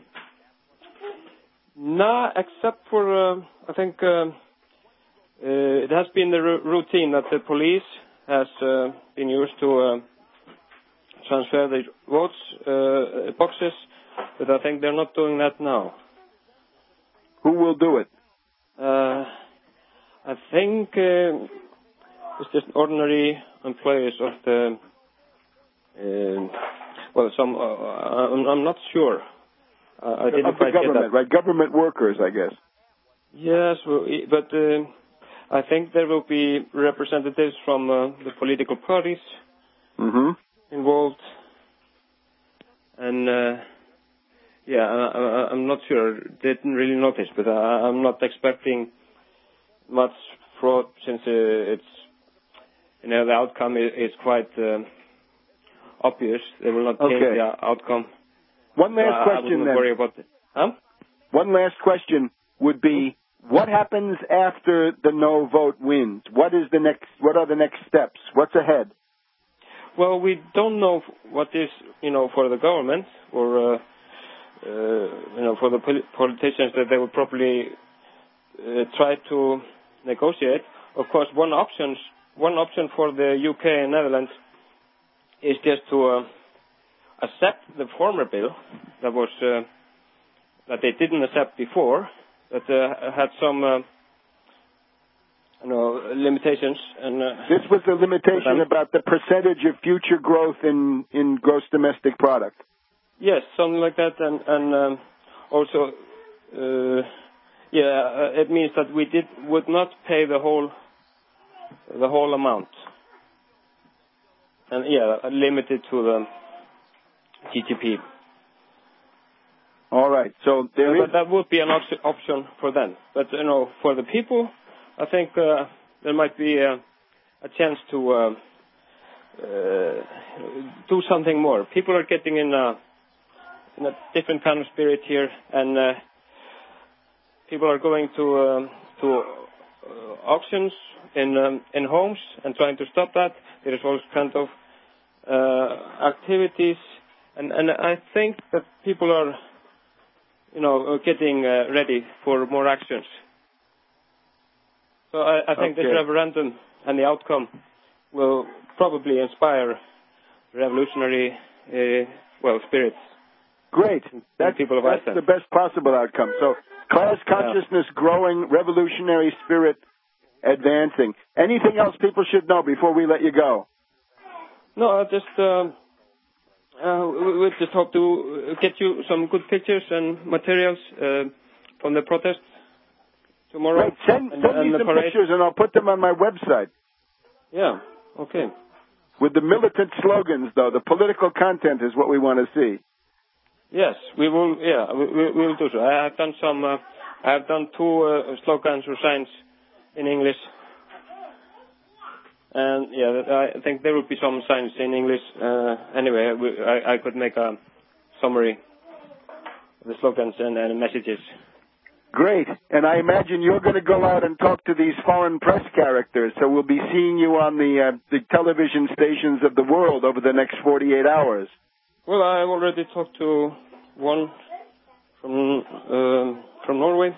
nah, except for, uh, I think uh, uh, it has been the r- routine that the police has uh, been used to uh, transfer the votes uh, boxes, but I think they're not doing that now. Who will do it? Uh, I think uh, it's just ordinary employees of the, uh, well, some, uh, I'm, I'm not sure. Uh, I didn't of the quite get government, that. right? Government workers, I guess. Yes, well, but uh, I think there will be representatives from uh, the political parties mm-hmm. involved. And, uh, yeah, I, I, I'm not sure. Didn't really notice, but I, I'm not expecting much fraud since uh, it's, you know, the outcome is, is quite uh, obvious. They will not change Okay. the outcome. One last so question, I wouldn't then. worry about it. Huh? One last question would be: what happens after the no vote wins? What is the next? What are the next steps? What's ahead? Well, we don't know what is, you know, for the government or, uh, uh, you know, for the pol- politicians that they will probably uh, try to negotiate. Of course, one option, one option for the U K and Netherlands is just to uh, accept the former bill that was uh, that they didn't accept before, that uh, had some uh, you know, limitations. And uh, this was the limitation about the percentage of future growth in, in gross domestic product. Yes, something like that, and, and um, also, uh, yeah, uh, it means that we did would not pay the whole the whole amount, and yeah, limited to the G D P. All right, so there yeah, is... that would be an op- option for them, but you know, for the people, I think uh, there might be a, a chance to uh, uh, do something more. People are getting in a in a different kind of spirit here, and uh, people are going to uh, to uh, auctions in um, in homes and trying to stop that. There is all kind of uh, activities, and, and I think that people are, you know, getting uh, ready for more actions. So I, I think okay. this referendum and the outcome will probably inspire revolutionary, uh, well, spirits. Great. That's, people of that's Iceland. the best possible outcome. So class consciousness yeah. growing, revolutionary spirit advancing. Anything else people should know before we let you go? No, I just um, uh, we, we just hope to get you some good pictures and materials uh, from the protest tomorrow. Right. Send, and, send and me the some parade. pictures and I'll put them on my website. Yeah, okay. With the militant slogans, though, the political content is what we want to see. Yes, we will. Yeah, we, we will do so. I have done some. Uh, I have done two uh, slogans or signs in English, and yeah, I think there will be some signs in English. Uh, anyway, we, I, I could make a summary of the slogans and, and messages. Great, and I imagine you're going to go out and talk to these foreign press characters. So we'll be seeing you on the uh, the television stations of the world over the next forty-eight hours. Well, I've already talked to one from uh, from Norway,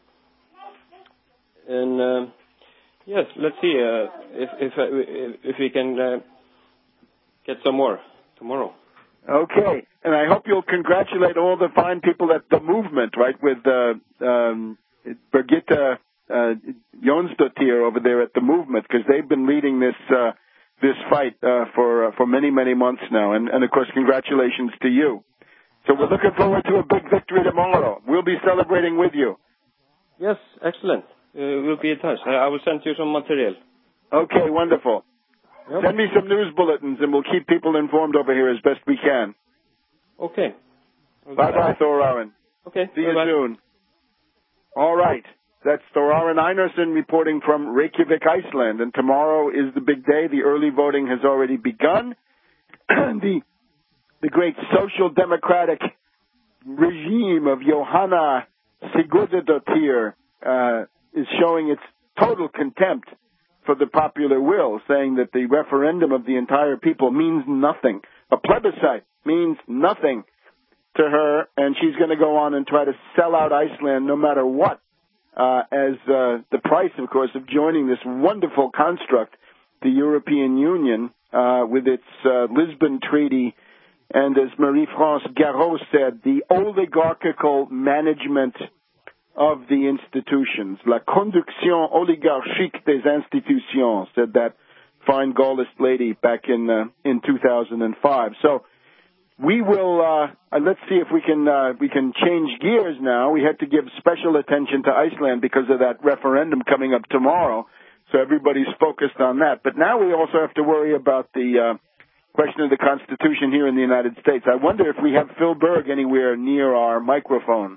and uh, yes, let's see uh, if if uh, if we can uh, get some more tomorrow. Okay, and I hope you'll congratulate all the fine people at the movement, right, with uh, um, Birgitta uh, Jonsdottir over there at the movement, because they've been leading this. Uh, this fight uh, for uh, for many, many months now. And, and, of course, congratulations to you. So we're looking forward to a big victory tomorrow. We'll be celebrating with you. Yes, excellent. Uh, we'll be in touch. I, I will send you some material. Okay, wonderful. Yep. Send me some news bulletins, and we'll keep people informed over here as best we can. Okay. Bye-bye, Thor Aron. Okay. See bye-bye. you soon. All right. That's Thor Aron Einarsson reporting from Reykjavik, Iceland. And tomorrow is the big day. The early voting has already begun. the, the great social democratic regime of Johanna Sigurdardóttir uh, is showing its total contempt for the popular will, saying that the referendum of the entire people means nothing. A plebiscite means nothing to her, and she's going to go on and try to sell out Iceland no matter what. Uh, as uh, the price, of course, of joining this wonderful construct, the European Union, uh, with its uh, Lisbon Treaty, and as Marie-France Garot said, the oligarchical management of the institutions. La conduction oligarchique des institutions, said that fine Gaullist lady back in uh, in two thousand five. So we will, uh, let's see if we can, uh, we can change gears now. We had to give special attention to Iceland because of that referendum coming up tomorrow. So everybody's focused on that. But now we also have to worry about the, uh, question of the Constitution here in the United States. I wonder if we have Phil Berg anywhere near our microphone.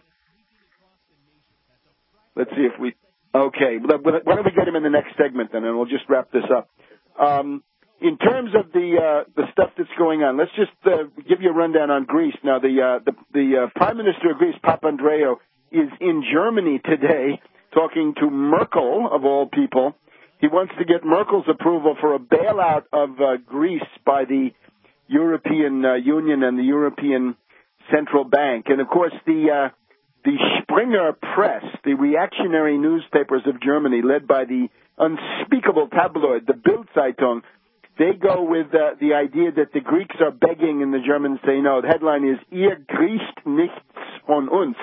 Let's see if we, okay. Why don't we get him in the next segment then, and we'll just wrap this up. Um, In terms of the uh, the stuff that's going on, let's just uh, give you a rundown on Greece. Now, the uh, the, the uh, Prime Minister of Greece, Papandreou, is in Germany today talking to Merkel, of all people. He wants to get Merkel's approval for a bailout of uh, Greece by the European uh, Union and the European Central Bank. And, of course, the uh, the Springer Press, the reactionary newspapers of Germany, led by the unspeakable tabloid, the Bild-Zeitung, they go with uh, the idea that the Greeks are begging, and the Germans say no. The headline is, Ihr griecht nichts von uns.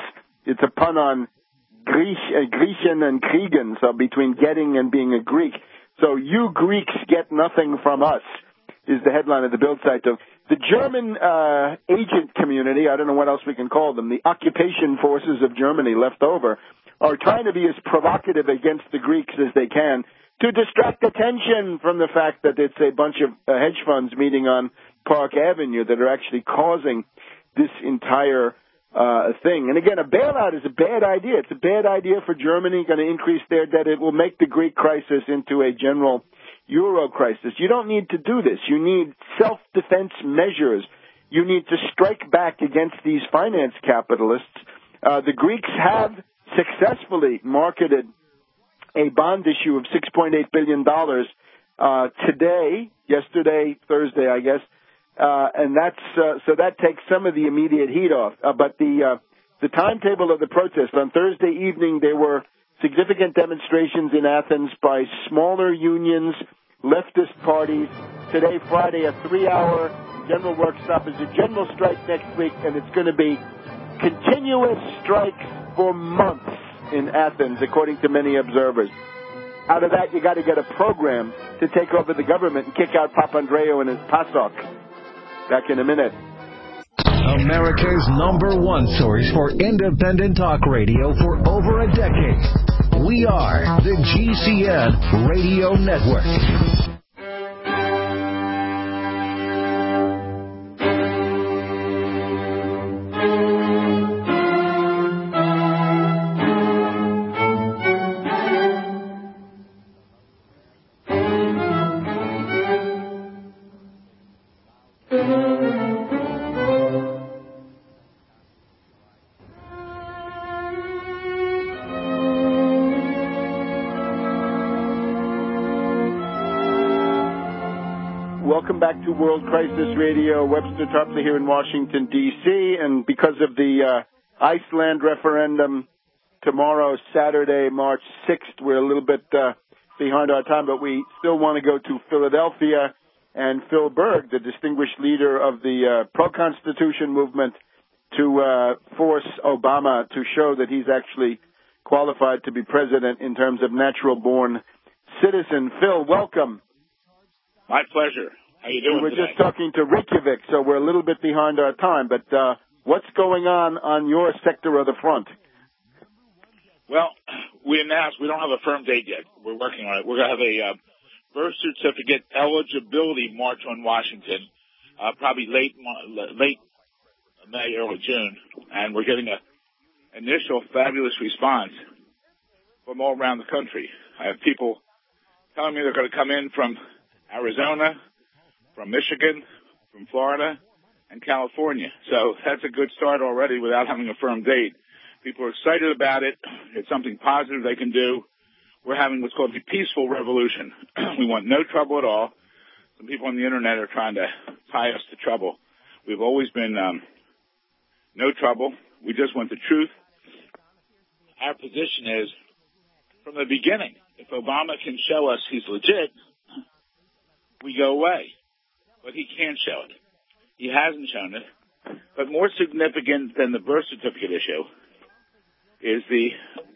it's a pun on Griech, uh, Griechen and Kriegen, so between getting and being a Greek. So you Greeks get nothing from us, is the headline of the Bild Zeitung. The German uh, agent community, I don't know what else we can call them, the occupation forces of Germany left over, are trying to be as provocative against the Greeks as they can to distract attention from the fact that it's a bunch of uh, hedge funds meeting on Park Avenue that are actually causing this entire uh, thing. And again, a bailout is a bad idea. It's a bad idea for Germany, going to increase their debt. It will make the Greek crisis into a general Euro crisis. You don't need to do this. You need self-defense measures. You need to strike back against these finance capitalists. Uh, the Greeks have successfully marketed a bond issue of six point eight billion dollars uh, today, yesterday, Thursday, I guess, uh, and that's uh, so that takes some of the immediate heat off. Uh, but the uh, the timetable of the protest on Thursday evening, there were significant demonstrations in Athens by smaller unions, leftist parties. Today, Friday, a three-hour general work stoppage, a general strike next week, and it's going to be continuous strikes for months in Athens, according to many observers. Out of that, you got to get a program to take over the government and kick out Papandreou and his PASOK. Back in a minute. America's number one source for independent talk radio for over a decade. We are the G C N Radio Network. Welcome back to World Crisis Radio. Webster Tarpley here in Washington, D C And because of the uh, Iceland referendum tomorrow, Saturday, March sixth, we're a little bit uh, behind our time, but we still want to go to Philadelphia and Phil Berg, the distinguished leader of the uh, pro-Constitution movement, to uh, force Obama to show that he's actually qualified to be president in terms of natural-born citizen. Phil, welcome. My pleasure. How you doing We're today? just talking to Reykjavik, so we're a little bit behind our time. But uh, what's going on on your sector of the front? Well, we announced we don't have a firm date yet. We're working on it. We're going to have a uh, birth certificate eligibility march on Washington, uh, probably late late May, early June, and we're getting a initial fabulous response from all around the country. I have people telling me they're going to come in from Arizona, from Michigan, from Florida, and California. So that's a good start already without having a firm date. People are excited about it. It's something positive they can do. We're having what's called a peaceful revolution. We want no trouble at all. Some people on the Internet are trying to tie us to trouble. We've always been um, no trouble. We just want the truth. Our position is, from the beginning, if Obama can show us he's legit, we go away. But he can't show it. He hasn't shown it. But more significant than the birth certificate issue is the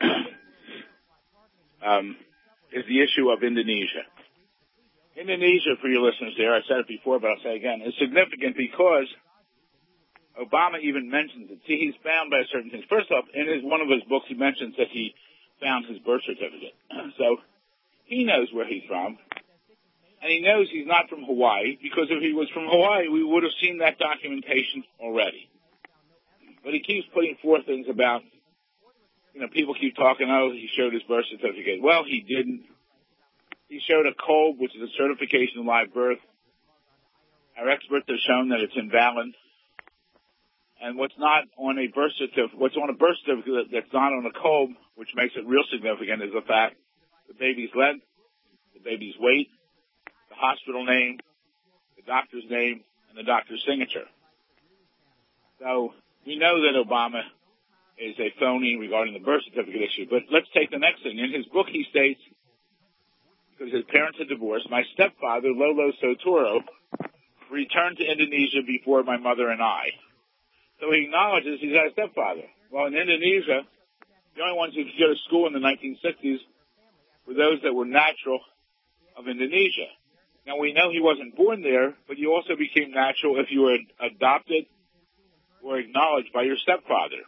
um, is the issue of Indonesia. Indonesia, for your listeners there, I said it before, but I'll say it again, is significant because Obama even mentions it. See, he's bound by certain things. First off, in his, one of his books, he mentions that he found his birth certificate. So he knows where he's from. And he knows he's not from Hawaii, because if he was from Hawaii, we would have seen that documentation already. But he keeps putting forth things about, you know, people keep talking, oh, he showed his birth certificate. Well, he didn't. He showed a C O B, which is a certification of live birth. Our experts have shown that it's invalid. And what's not on a birth certificate, what's on a birth certificate that's not on a C O B, which makes it real significant, is the fact the baby's length, the baby's weight, the hospital name, the doctor's name, and the doctor's signature. So we know that Obama is a phony regarding the birth certificate issue. But let's take the next thing. In his book, he states, because his parents had divorced, my stepfather, Lolo Sotoro, returned to Indonesia before my mother and I. So he acknowledges he's got a stepfather. Well, Well, in Indonesia, the only ones who could go to school in the nineteen sixties were those that were natural of Indonesia. Now, we know he wasn't born there, but you also became natural if you were adopted or acknowledged by your stepfather.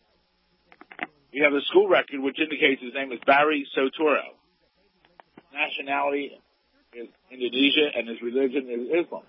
We have a school record which indicates his name is Barry Sotoro. Nationality is Indonesia, and his religion is Islam.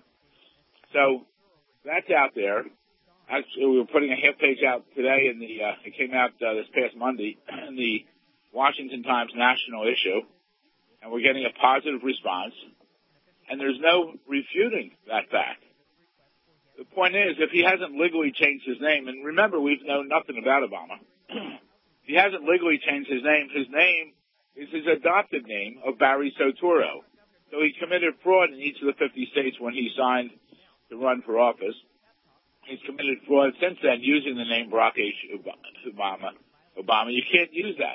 So that's out there. Actually, we were putting a half page out today, in the uh, it came out uh, this past Monday in the Washington Times national issue, and we're getting a positive response, and there's no refuting that fact. The point is, if he hasn't legally changed his name, and remember, we've known nothing about Obama. If he hasn't legally changed his name, his name is his adopted name of Barry Sotoro. So he committed fraud in each of the fifty states when he signed to run for office. He's committed fraud since then using the name Barack H. Obama. Obama, you can't use that.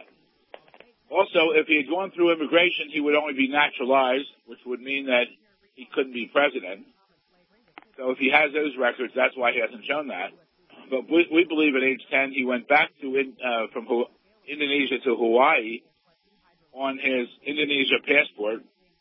Also, if he had gone through immigration, he would only be naturalized, which would mean that he couldn't be president. So if he has those records, that's why he hasn't shown that. But we, we believe at age ten, he went back to in, uh, from Ho- Indonesia to Hawaii on his Indonesia passport,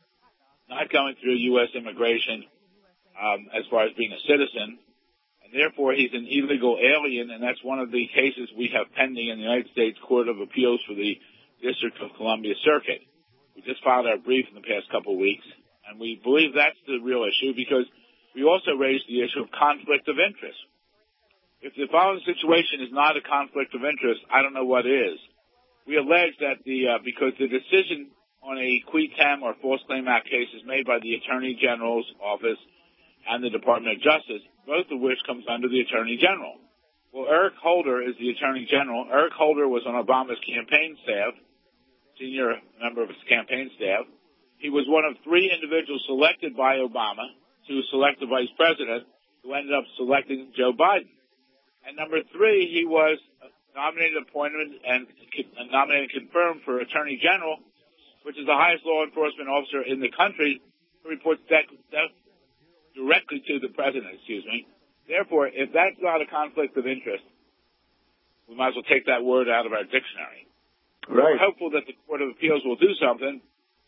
not going through U S immigration um, as far as being a citizen. And therefore, he's an illegal alien, and that's one of the cases we have pending in the United States Court of Appeals for the District of Columbia Circuit. We just filed our brief in the past couple of weeks, and we believe that's the real issue because we also raised the issue of conflict of interest. If the following situation is not a conflict of interest, I don't know what is. We allege that the uh, because the decision on a qui tam or false claim act case is made by the Attorney General's office and the Department of Justice, both of which comes under the Attorney General. Well, Eric Holder is the Attorney General. Eric Holder was on Obama's campaign staff, senior member of his campaign staff. He was one of three individuals selected by Obama to select the vice president, who ended up selecting Joe Biden. And number three, he was nominated, appointed, and nominated and confirmed for Attorney General, which is the highest law enforcement officer in the country, who reports that, that directly to the president, excuse me. Therefore, if that's not a conflict of interest, we might as well take that word out of our dictionary. Right. We're hopeful that the Court of Appeals will do something.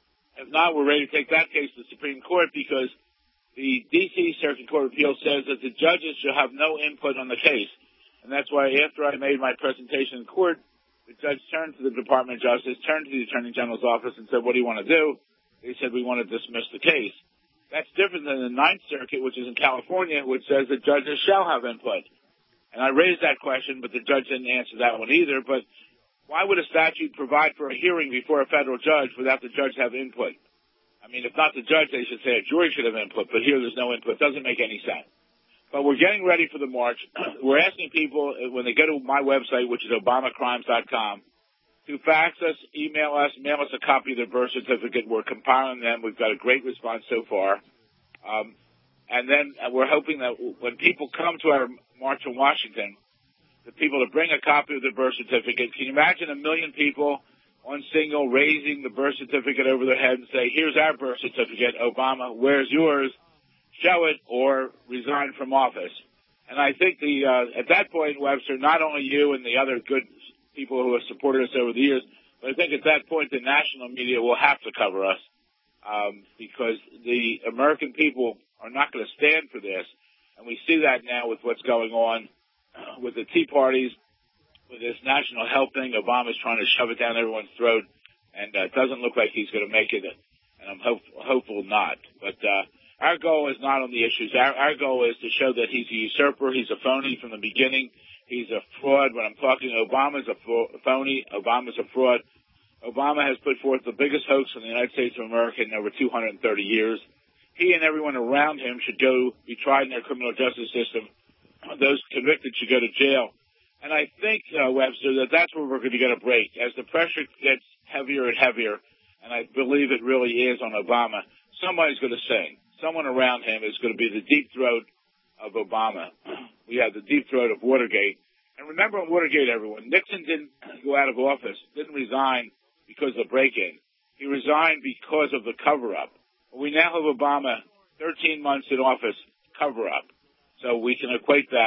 If not, we're ready to take that case to the Supreme Court because the D C Circuit Court of Appeals says that the judges should have no input on the case. And that's why after I made my presentation in court, the judge turned to the Department of Justice, turned to the Attorney General's office and said, what do you want to do? They said, we want to dismiss the case. That's different than the Ninth Circuit, which is in California, which says that judges shall have input. And I raised that question, but the judge didn't answer that one either. But why would a statute provide for a hearing before a federal judge without the judge have input? I mean, if not the judge, they should say a jury should have input, but here there's no input. It doesn't make any sense. But we're getting ready for the march. We're asking people, when they go to my website, which is obama crimes dot com, to fax us, email us, mail us a copy of their birth certificate. We're compiling them. We've got a great response so far. Um, and then we're hoping that when people come to our march in Washington, the people to bring a copy of their birth certificate. Can you imagine a million people on single raising the birth certificate over their head and say, here's our birth certificate, Obama, where's yours? Show it or resign from office. And I think the uh, at that point, Webster, not only you and the other good people who have supported us over the years, but I think at that point the national media will have to cover us um, because the American people are not going to stand for this. And we see that now with what's going on uh, with the Tea Parties, with this national health thing. Obama's trying to shove it down everyone's throat, and uh, it doesn't look like he's going to make it, and I'm hope, hopeful not. But uh, our goal is not on the issues. Our, our goal is to show that he's a usurper, he's a phony from the beginning, he's a fraud. When I'm talking Obama's a phony, Obama's a fraud. Obama has put forth the biggest hoax in the United States of America in over two hundred thirty years. He and everyone around him should go be tried in their criminal justice system. Those convicted should go to jail. And I think, uh, Webster, that that's where we're going to get a break. As the pressure gets heavier and heavier, and I believe it really is on Obama, somebody's going to sing. Someone around him is going to be the deep throat of Obama. We have the deep throat of Watergate. And remember on Watergate, everyone, Nixon didn't go out of office, didn't resign because of the break-in. He resigned because of the cover-up. We now have Obama thirteen months in office, cover-up. So we can equate that.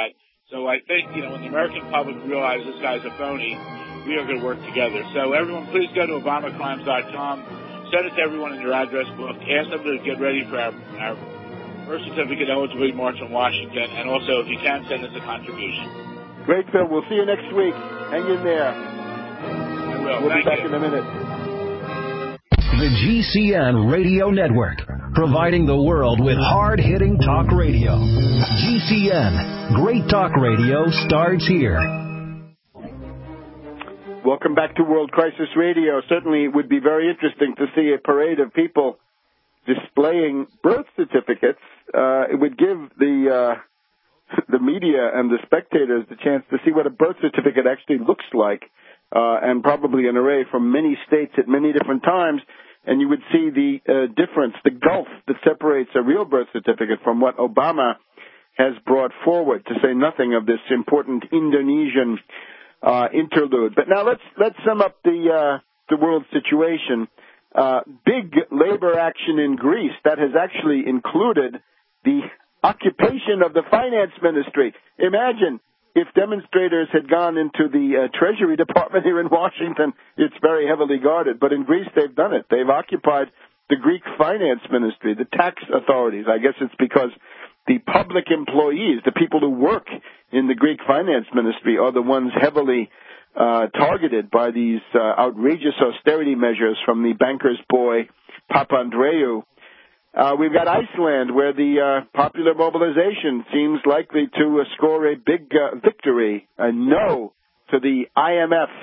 So I think, you know, when the American public realizes this guy's a phony, we are going to work together. So everyone, please go to Obama Crimes dot com. Send it to everyone in your address book. Ask them to get ready for our, our birth certificate eligibility march in Washington. And also, if you can, send us a contribution. Great, Phil. We'll see you next week. Hang in there. I will. We'll Thank be back you. in a minute. The G C N Radio Network, providing the world with hard-hitting talk radio. G C N, great talk radio starts here. Welcome back to World Crisis Radio. Certainly it would be very interesting to see a parade of people displaying birth certificates. Uh, it would give the uh, the media and the spectators the chance to see what a birth certificate actually looks like, uh, and probably an array from many states at many different times. And you would see the uh, difference, the gulf that separates a real birth certificate from what Obama has brought forward, to say nothing of this important Indonesian uh, interlude. But now let's let's sum up the uh, the world situation. Uh, big labor action in Greece that has actually included the occupation of the finance ministry. Imagine if demonstrators had gone into the uh, Treasury Department here in Washington. It's very heavily guarded, but in Greece they've done it. They've occupied the Greek finance ministry, the tax authorities. I guess it's because the public employees, the people who work in the Greek finance ministry, are the ones heavily uh, targeted by these uh, outrageous austerity measures from the banker's boy, Papandreou. Uh, we've got Iceland, where the uh, popular mobilization seems likely to uh, score a big uh, victory, a no to the I M F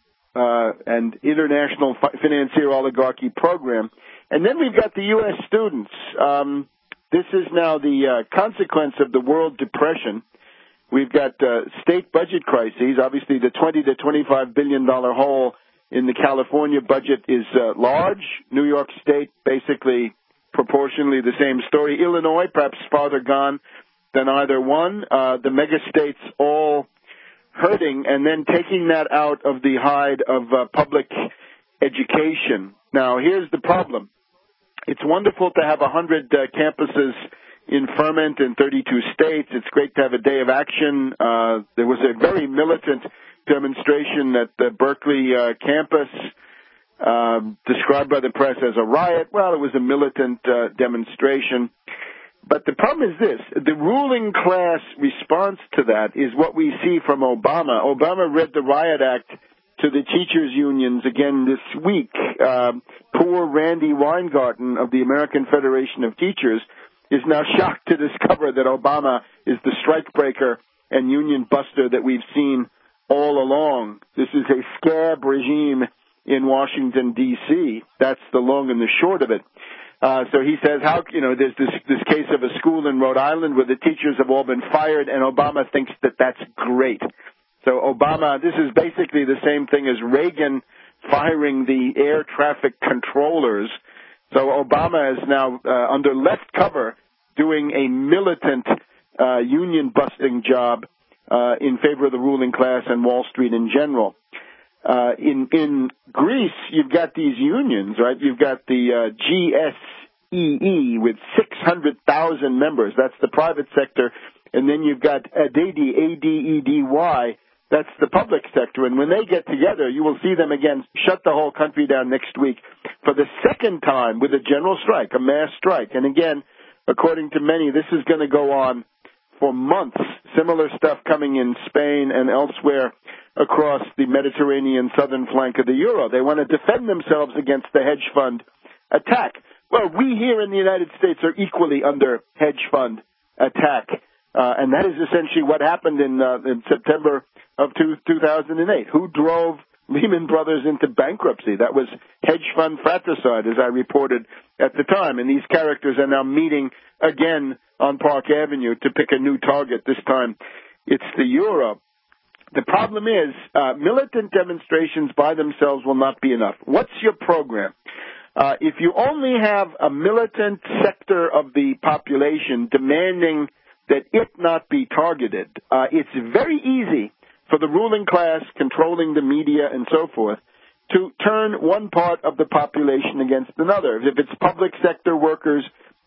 uh, and International Financier Oligarchy Program. And then we've got the U S students. Um, this is now the uh, consequence of the world depression. We've got uh, state budget crises. Obviously, the twenty to twenty-five billion dollar hole in the California budget is uh, large. New York State, basically proportionally the same story. Illinois, perhaps farther gone than either one. Uh, the mega states all hurting, and then taking that out of the hide of uh, public education. Now, here's the problem. It's wonderful to have one hundred uh, campuses in ferment in thirty-two states. It's great to have a day of action. Uh, there was a very militant demonstration at the Berkeley uh, campus, uh, described by the press as a riot. Well, it was a militant uh, demonstration. But the problem is this. The ruling class response to that is what we see from Obama. Obama read the Riot Act to the teachers' unions again this week. Uh, poor Randy Weingarten of the American Federation of Teachers is now shocked to discover that Obama is the strikebreaker and union buster that we've seen all along. This is a scab regime in Washington, D C That's the long and the short of it. Uh, so he says, how, you know, there's this, this case of a school in Rhode Island where the teachers have all been fired, and Obama thinks that that's great. So Obama, this is basically the same thing as Reagan firing the air traffic controllers. So Obama is now uh, under left cover doing a militant uh, union-busting job uh, in favor of the ruling class and Wall Street in general. Uh, in, in Greece, you've got these unions, right? You've got the uh, G S E E with six hundred thousand members. That's the private sector. And then you've got A D E D, A D E D Y. That's the public sector. And when they get together, you will see them again shut the whole country down next week for the second time with a general strike, a mass strike. And again, according to many, this is going to go on for months. Similar stuff coming in Spain and elsewhere across the Mediterranean southern flank of the euro. They want to defend themselves against the hedge fund attack. Well, we here in the United States are equally under hedge fund attack. Uh, and that is essentially what happened in, uh, in September of two, two thousand eight. Who drove Lehman Brothers into bankruptcy? That was hedge fund fratricide, as I reported at the time. And these characters are now meeting again on Park Avenue to pick a new target. This time it's the euro. The problem is uh, militant demonstrations by themselves will not be enough. What's your program? Uh, if you only have a militant sector of the population demanding that it not be targeted, uh, it's very easy for the ruling class controlling the media and so forth to turn one part of the population against another. If it's public sector workers,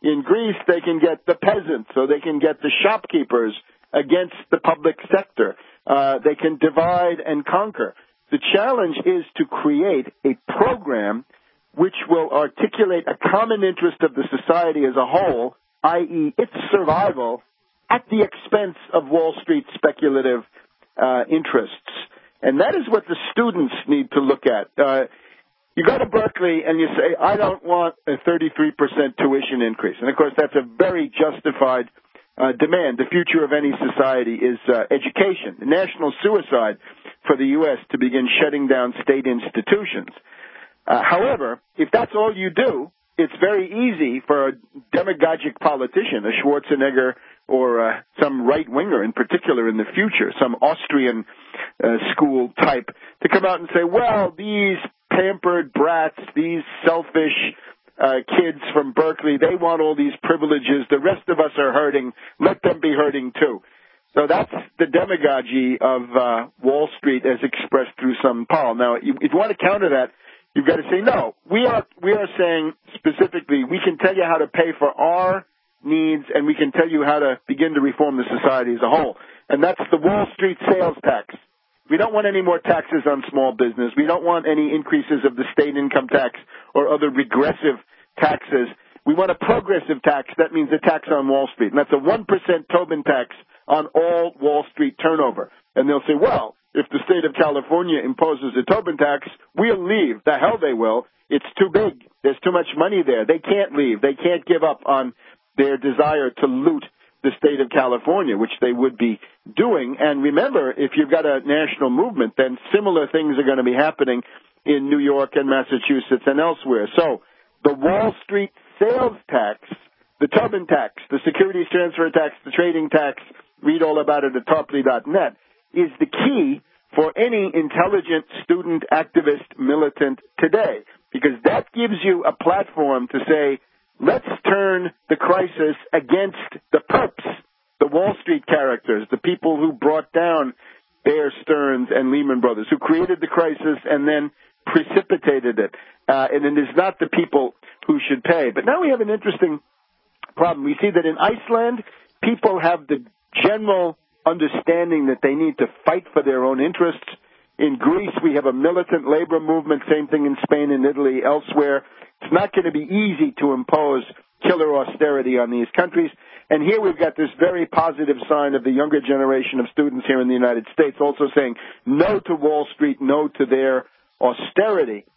In Greece, they can get the peasants, so they can get the shopkeepers against the public sector. Uh, they can divide and conquer. The challenge is to create a program which will articulate a common interest of the society as a whole, that is its survival, at the expense of Wall Street speculative uh, interests. And that is what the students need to look at. Uh, you go to Berkeley and you say, I don't want a thirty-three percent tuition increase. And, of course, that's a very justified uh, demand. The future of any society is uh, education. The national suicide for the U S to begin shutting down state institutions. Uh, however, if that's all you do, it's very easy for a demagogic politician, a Schwarzenegger or uh, some right-winger in particular in the future, some Austrian uh, school type, to come out and say, well, these pampered brats, these selfish uh, kids from Berkeley, they want all these privileges. The rest of us are hurting. Let them be hurting too. So that's the demagogy of uh, Wall Street as expressed through some Powell. Now, if you want to counter that, you've got to say, no, we are we are saying specifically we can tell you how to pay for our needs and we can tell you how to begin to reform the society as a whole. And that's the Wall Street sales tax. We don't want any more taxes on small business. We don't want any increases of the state income tax or other regressive taxes. We want a progressive tax. That means a tax on Wall Street. And that's a one percent Tobin tax on all Wall Street turnover. And they'll say, well, if the state of California imposes a Tobin tax, we'll leave. The hell they will. It's too big. There's too much money there. They can't leave. They can't give up on their desire to loot the state of California, which they would be doing. And remember, if you've got a national movement, then similar things are going to be happening in New York and Massachusetts and elsewhere. So the Wall Street sales tax, the Tobin tax, the securities transfer tax, the trading tax, read all about it at tarpley dot net, is the key for any intelligent student, activist, militant today, because that gives you a platform to say, let's turn the crisis against the perps, the Wall Street characters, the people who brought down Bear Stearns and Lehman Brothers, who created the crisis and then precipitated it. Uh, and it is not the people who should pay. But now we have an interesting problem. We see that in Iceland, people have the general understanding that they need to fight for their own interests. In Greece, we have a militant labor movement, same thing in Spain and Italy, elsewhere. It's not going to be easy to impose killer austerity on these countries. And here we've got this very positive sign of the younger generation of students here in the United States also saying no to Wall Street, no to their austerity.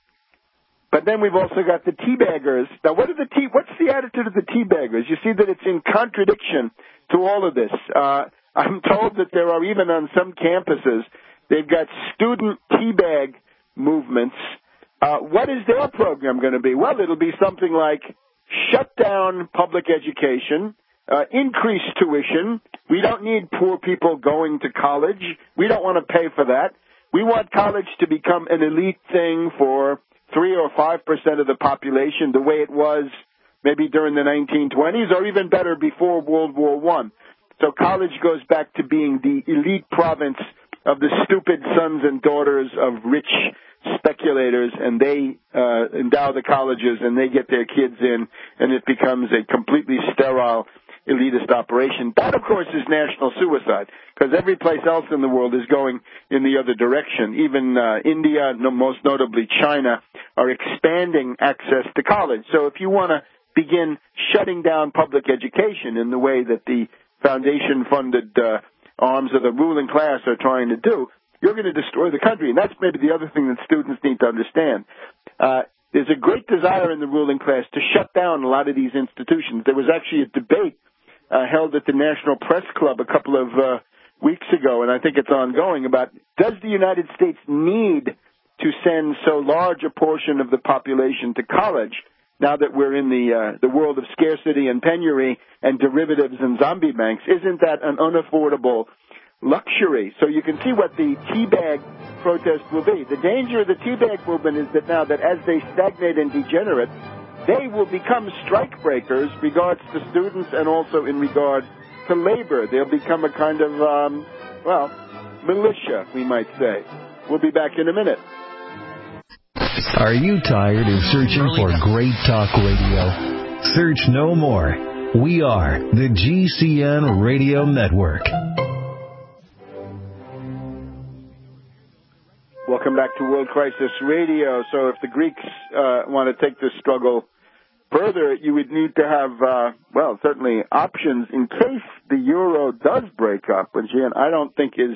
But then we've also got the teabaggers. Now, what are the tea, what's the attitude of the teabaggers? You see that it's in contradiction to all of this. Uh, I'm told that there are, even on some campuses, they've got student teabag movements. Uh, what is their program going to be? Well, it'll be something like shut down public education, uh, increase tuition. We don't need poor people going to college. We don't want to pay for that. We want college to become an elite thing for three or five percent of the population, the way it was maybe during the nineteen twenties, or even better before World War One. So college goes back to being the elite province of the stupid sons and daughters of rich speculators, and they uh, endow the colleges and they get their kids in, and it becomes a completely sterile elitist operation. That, of course, is national suicide, because every place else in the world is going in the other direction. Even uh, India, no, most notably China, are expanding access to college. So if you want to begin shutting down public education in the way that the foundation-funded uh, arms of the ruling class are trying to do, you're going to destroy the country. And that's maybe the other thing that students need to understand. Uh, there's a great desire in the ruling class to shut down a lot of these institutions. There was actually a debate uh, held at the National Press Club a couple of uh, weeks ago, and I think it's ongoing, about does the United States need to send so large a portion of the population to college now that we're in the uh, the world of scarcity and penury and derivatives and zombie banks? Isn't that an unaffordable luxury? So you can see what the teabag protest will be. The danger of the teabag movement is that now that as they stagnate and degenerate, they will become strike breakers regards to students and also in regard to labor. They'll become a kind of, um, well, militia, we might say. We'll be back in a minute. Are you tired of searching for great talk radio? Search no more. We are the G C N Radio Network. Welcome back to World Crisis Radio. So if the Greeks uh, want to take this struggle further, you would need to have, uh, well, certainly options in case the euro does break up, which again, I don't think is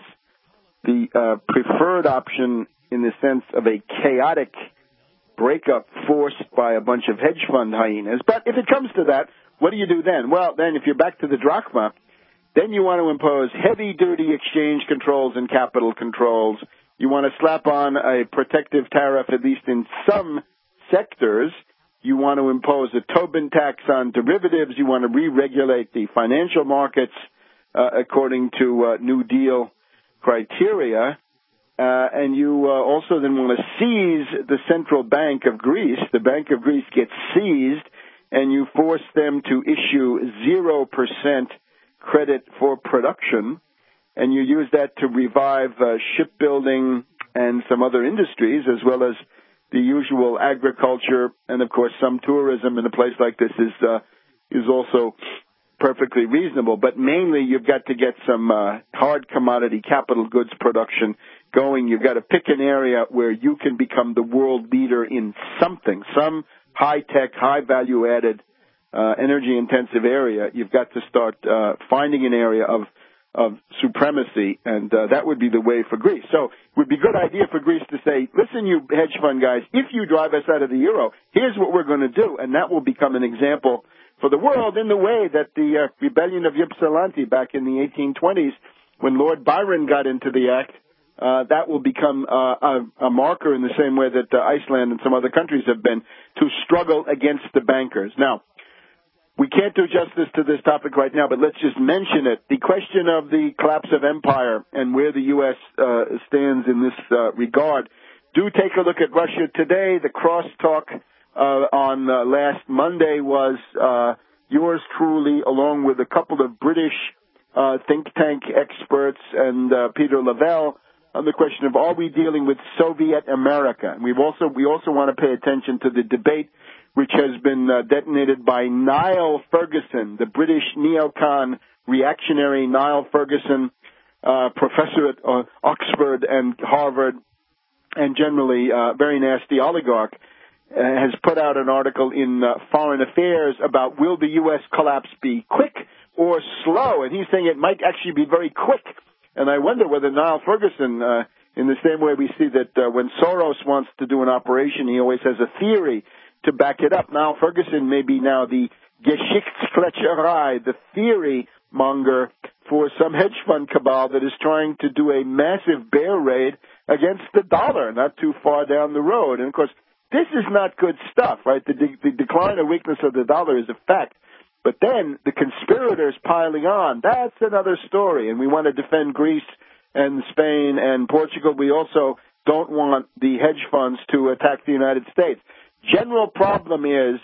the uh, preferred option in the sense of a chaotic breakup forced by a bunch of hedge fund hyenas. But if it comes to that, what do you do then? Well, then if you're back to the drachma, then you want to impose heavy-duty exchange controls and capital controls. You want to slap on a protective tariff, at least in some sectors. You want to impose a Tobin tax on derivatives. You want to re-regulate the financial markets uh, according to uh, New Deal criteria. Uh, and you uh, also then want to seize the Central Bank of Greece. The Bank of Greece gets seized, and you force them to issue zero percent credit for production. And you use that to revive uh, shipbuilding and some other industries, as well as the usual agriculture, and of course some tourism in a place like this is uh, is also perfectly reasonable. But mainly you've got to get some uh, hard commodity capital goods production going. You've got to pick an area where you can become the world leader in something, some high-tech, high-value-added, uh, energy-intensive area. You've got to start uh, finding an area of of supremacy, and uh, that would be the way for Greece. So it would be a good idea for Greece to say, listen, you hedge fund guys, if you drive us out of the euro, here's what we're going to do, and that will become an example for the world in the way that the uh, rebellion of Ypsilanti back in the eighteen twenties, when Lord Byron got into the act, uh, that will become uh, a, a marker in the same way that uh, Iceland and some other countries have been to struggle against the bankers. Now, we can't do justice to this topic right now, but let's just mention it. The question of the collapse of empire and where the U S uh, stands in this uh, regard. Do take a look at Russia today. The crosstalk uh, on uh, last Monday was uh, yours truly, along with a couple of British uh, think tank experts and uh, Peter Lavelle, on the question of are we dealing with Soviet America? And we've also we also want to pay attention to the debate which has been uh, detonated by Niall Ferguson, the British neocon reactionary Niall Ferguson, uh, professor at uh, Oxford and Harvard, and generally uh, very nasty oligarch, uh, has put out an article in uh, Foreign Affairs about will the U S collapse be quick or slow? And he's saying it might actually be very quick. And I wonder whether Niall Ferguson, uh, in the same way we see that uh, when Soros wants to do an operation, he always has a theory to back it up. Niall Ferguson may be now the Geschichtskletscherei, the theory monger for some hedge fund cabal that is trying to do a massive bear raid against the dollar not too far down the road. And, of course, this is not good stuff, right? The, de- the decline or weakness of the dollar is a fact. But then the conspirators piling on, that's another story. And we want to defend Greece and Spain and Portugal. We also don't want the hedge funds to attack the United States. General problem is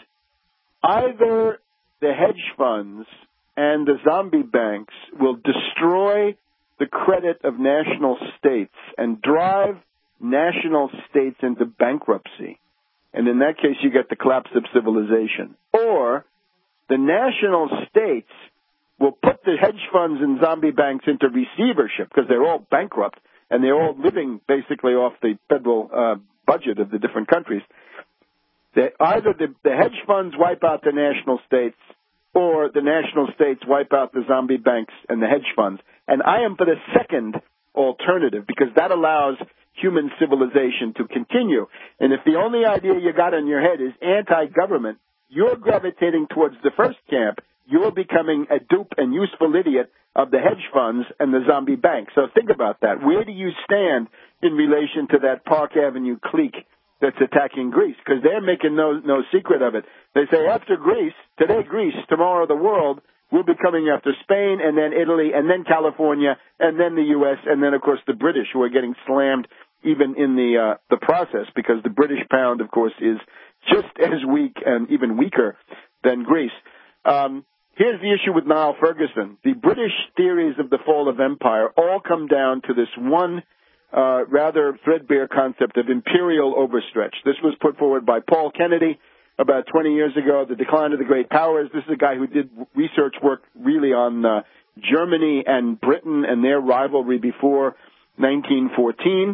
either the hedge funds and the zombie banks will destroy the credit of national states and drive national states into bankruptcy. And in that case, you get the collapse of civilization. Or the national states will put the hedge funds and zombie banks into receivership because they're all bankrupt and they're all living basically off the federal uh, budget of the different countries. They, either the, the hedge funds wipe out the national states or the national states wipe out the zombie banks and the hedge funds. And I am for the second alternative because that allows human civilization to continue. And if the only idea you got in your head is anti-government, you're gravitating towards the first camp. You're becoming a dupe and useful idiot of the hedge funds and the zombie banks. So think about that. Where do you stand in relation to that Park Avenue clique that's attacking Greece? Because they're making no no secret of it. They say after Greece, today Greece, tomorrow the world, we'll be coming after Spain and then Italy and then California and then the U S and then, of course, the British, who are getting slammed even in the uh, the process because the British pound, of course, is just as weak and even weaker than Greece. Um, here's the issue with Niall Ferguson. The British theories of the fall of empire all come down to this one uh, rather threadbare concept of imperial overstretch. This was put forward by Paul Kennedy, about twenty years ago, The Decline of the Great Powers. This is a guy who did research work really on uh, Germany and Britain and their rivalry before nineteen fourteen.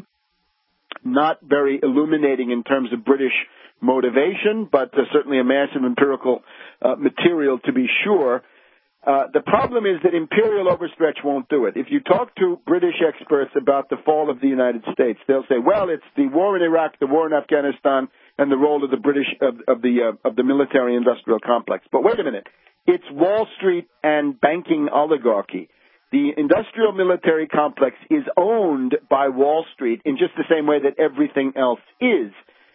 Not very illuminating in terms of British motivation, but uh, certainly a massive empirical uh, material to be sure. Uh, the problem is that imperial overstretch won't do it. If you talk to British experts about the fall of the United States, they'll say, well, it's the war in Iraq, the war in Afghanistan, and the role of the British, of, of the, uh, of the military-industrial complex. But wait a minute. It's Wall Street and banking oligarchy. The industrial military complex is owned by Wall Street in just the same way that everything else is.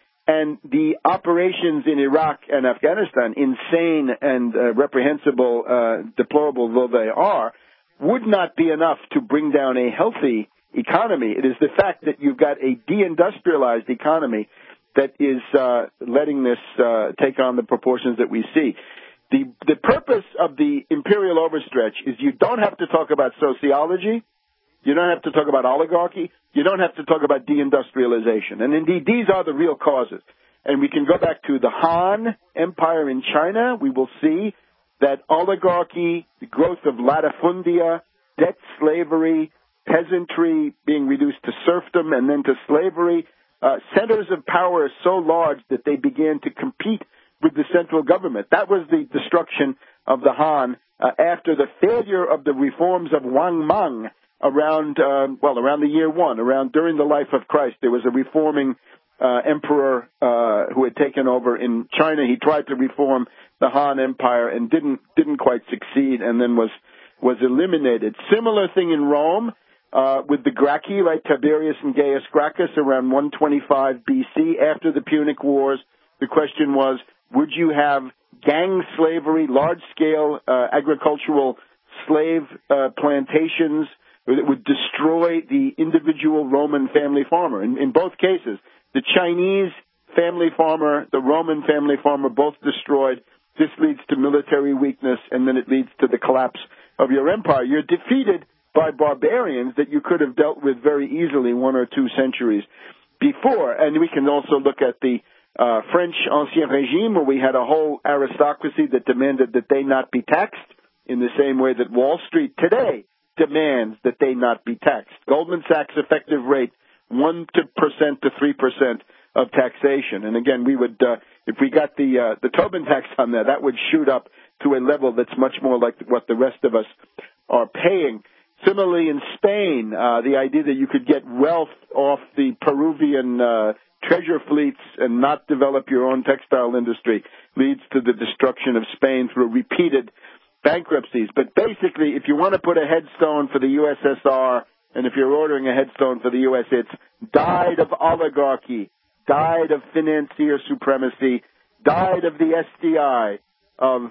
And the operations in Iraq and Afghanistan, insane and uh, reprehensible, uh, deplorable though they are, would not be enough to bring down a healthy economy. It is the fact that you've got a deindustrialized economy that is uh, letting this uh, take on the proportions that we see. The, the purpose of the imperial overstretch is you don't have to talk about sociology. You don't have to talk about oligarchy. You don't have to talk about deindustrialization. And indeed, these are the real causes. And we can go back to the Han Empire in China. We will see that oligarchy, the growth of latifundia, debt slavery, peasantry being reduced to serfdom and then to slavery, uh, centers of power so large that they began to compete with the central government. That was the destruction of the Han uh, after the failure of the reforms of Wang Mang around, uh, well, around the year one, around during the life of Christ. There was a reforming uh, emperor uh, who had taken over in China. He tried to reform the Han Empire and didn't didn't quite succeed, and then was was eliminated. Similar thing in Rome uh, with the Gracchi, right? Tiberius and Gaius Gracchus around one twenty-five B C. After the Punic Wars, the question was, would you have gang slavery, large-scale uh, agricultural slave uh, plantations that would destroy the individual Roman family farmer? In, in both cases, the Chinese family farmer, the Roman family farmer, both destroyed. This leads to military weakness, and then it leads to the collapse of your empire. You're defeated by barbarians that you could have dealt with very easily one or two centuries before. And we can also look at the Uh, French Ancien Regime, where we had a whole aristocracy that demanded that they not be taxed in the same way that Wall Street today demands that they not be taxed. Goldman Sachs' effective rate, one percent to three percent of taxation. And again, we would, uh, if we got the, uh, the Tobin tax on that, that would shoot up to a level that's much more like what the rest of us are paying. Similarly, in Spain, uh, the idea that you could get wealth off the Peruvian uh, treasure fleets and not develop your own textile industry leads to the destruction of Spain through repeated bankruptcies. But basically, if you want to put a headstone for the U S S R, and if you're ordering a headstone for the U S, it's died of oligarchy, died of financier supremacy, died of the S D I of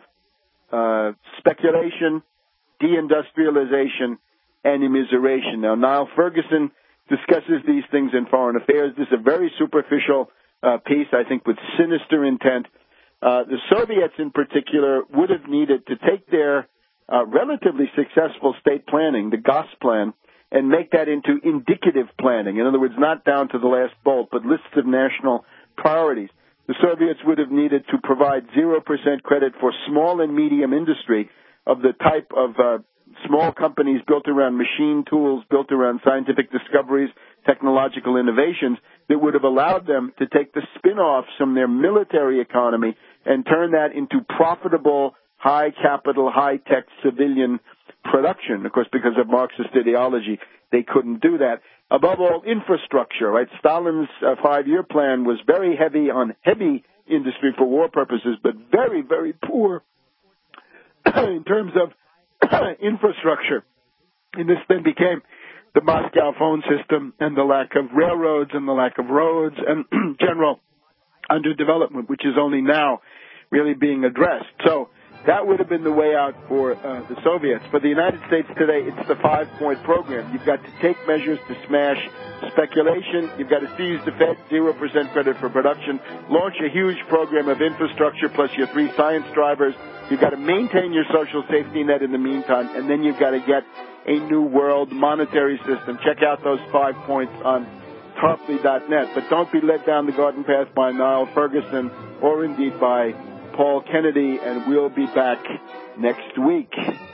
uh, speculation, deindustrialization, and immiseration. Now, Niall Ferguson discusses these things in Foreign Affairs. This is a very superficial uh, piece, I think, with sinister intent. Uh, the Soviets, in particular, would have needed to take their uh, relatively successful state planning, the Goss plan, and make that into indicative planning. In other words, not down to the last bolt, but lists of national priorities. The Soviets would have needed to provide zero percent credit for small and medium industry of the type of uh, small companies built around machine tools, built around scientific discoveries, technological innovations that would have allowed them to take the spin-offs from their military economy and turn that into profitable, high-capital, high-tech civilian production. Of course, because of Marxist ideology, they couldn't do that. Above all, infrastructure, right? Stalin's uh, five-year plan was very heavy on heavy industry for war purposes, but very, very poor in terms of infrastructure. And this then became the Moscow phone system and the lack of railroads and the lack of roads and general underdevelopment, which is only now really being addressed. So that would have been the way out for uh, the Soviets. For the United States today, it's the five-point program. You've got to take measures to smash speculation. You've got to seize the Fed, zero percent credit for production, launch a huge program of infrastructure plus your three science drivers. You've got to maintain your social safety net in the meantime, and then you've got to get a new world monetary system. Check out those five points on tarpley dot net. But don't be led down the garden path by Niall Ferguson or indeed by Paul Kennedy, and we'll be back next week.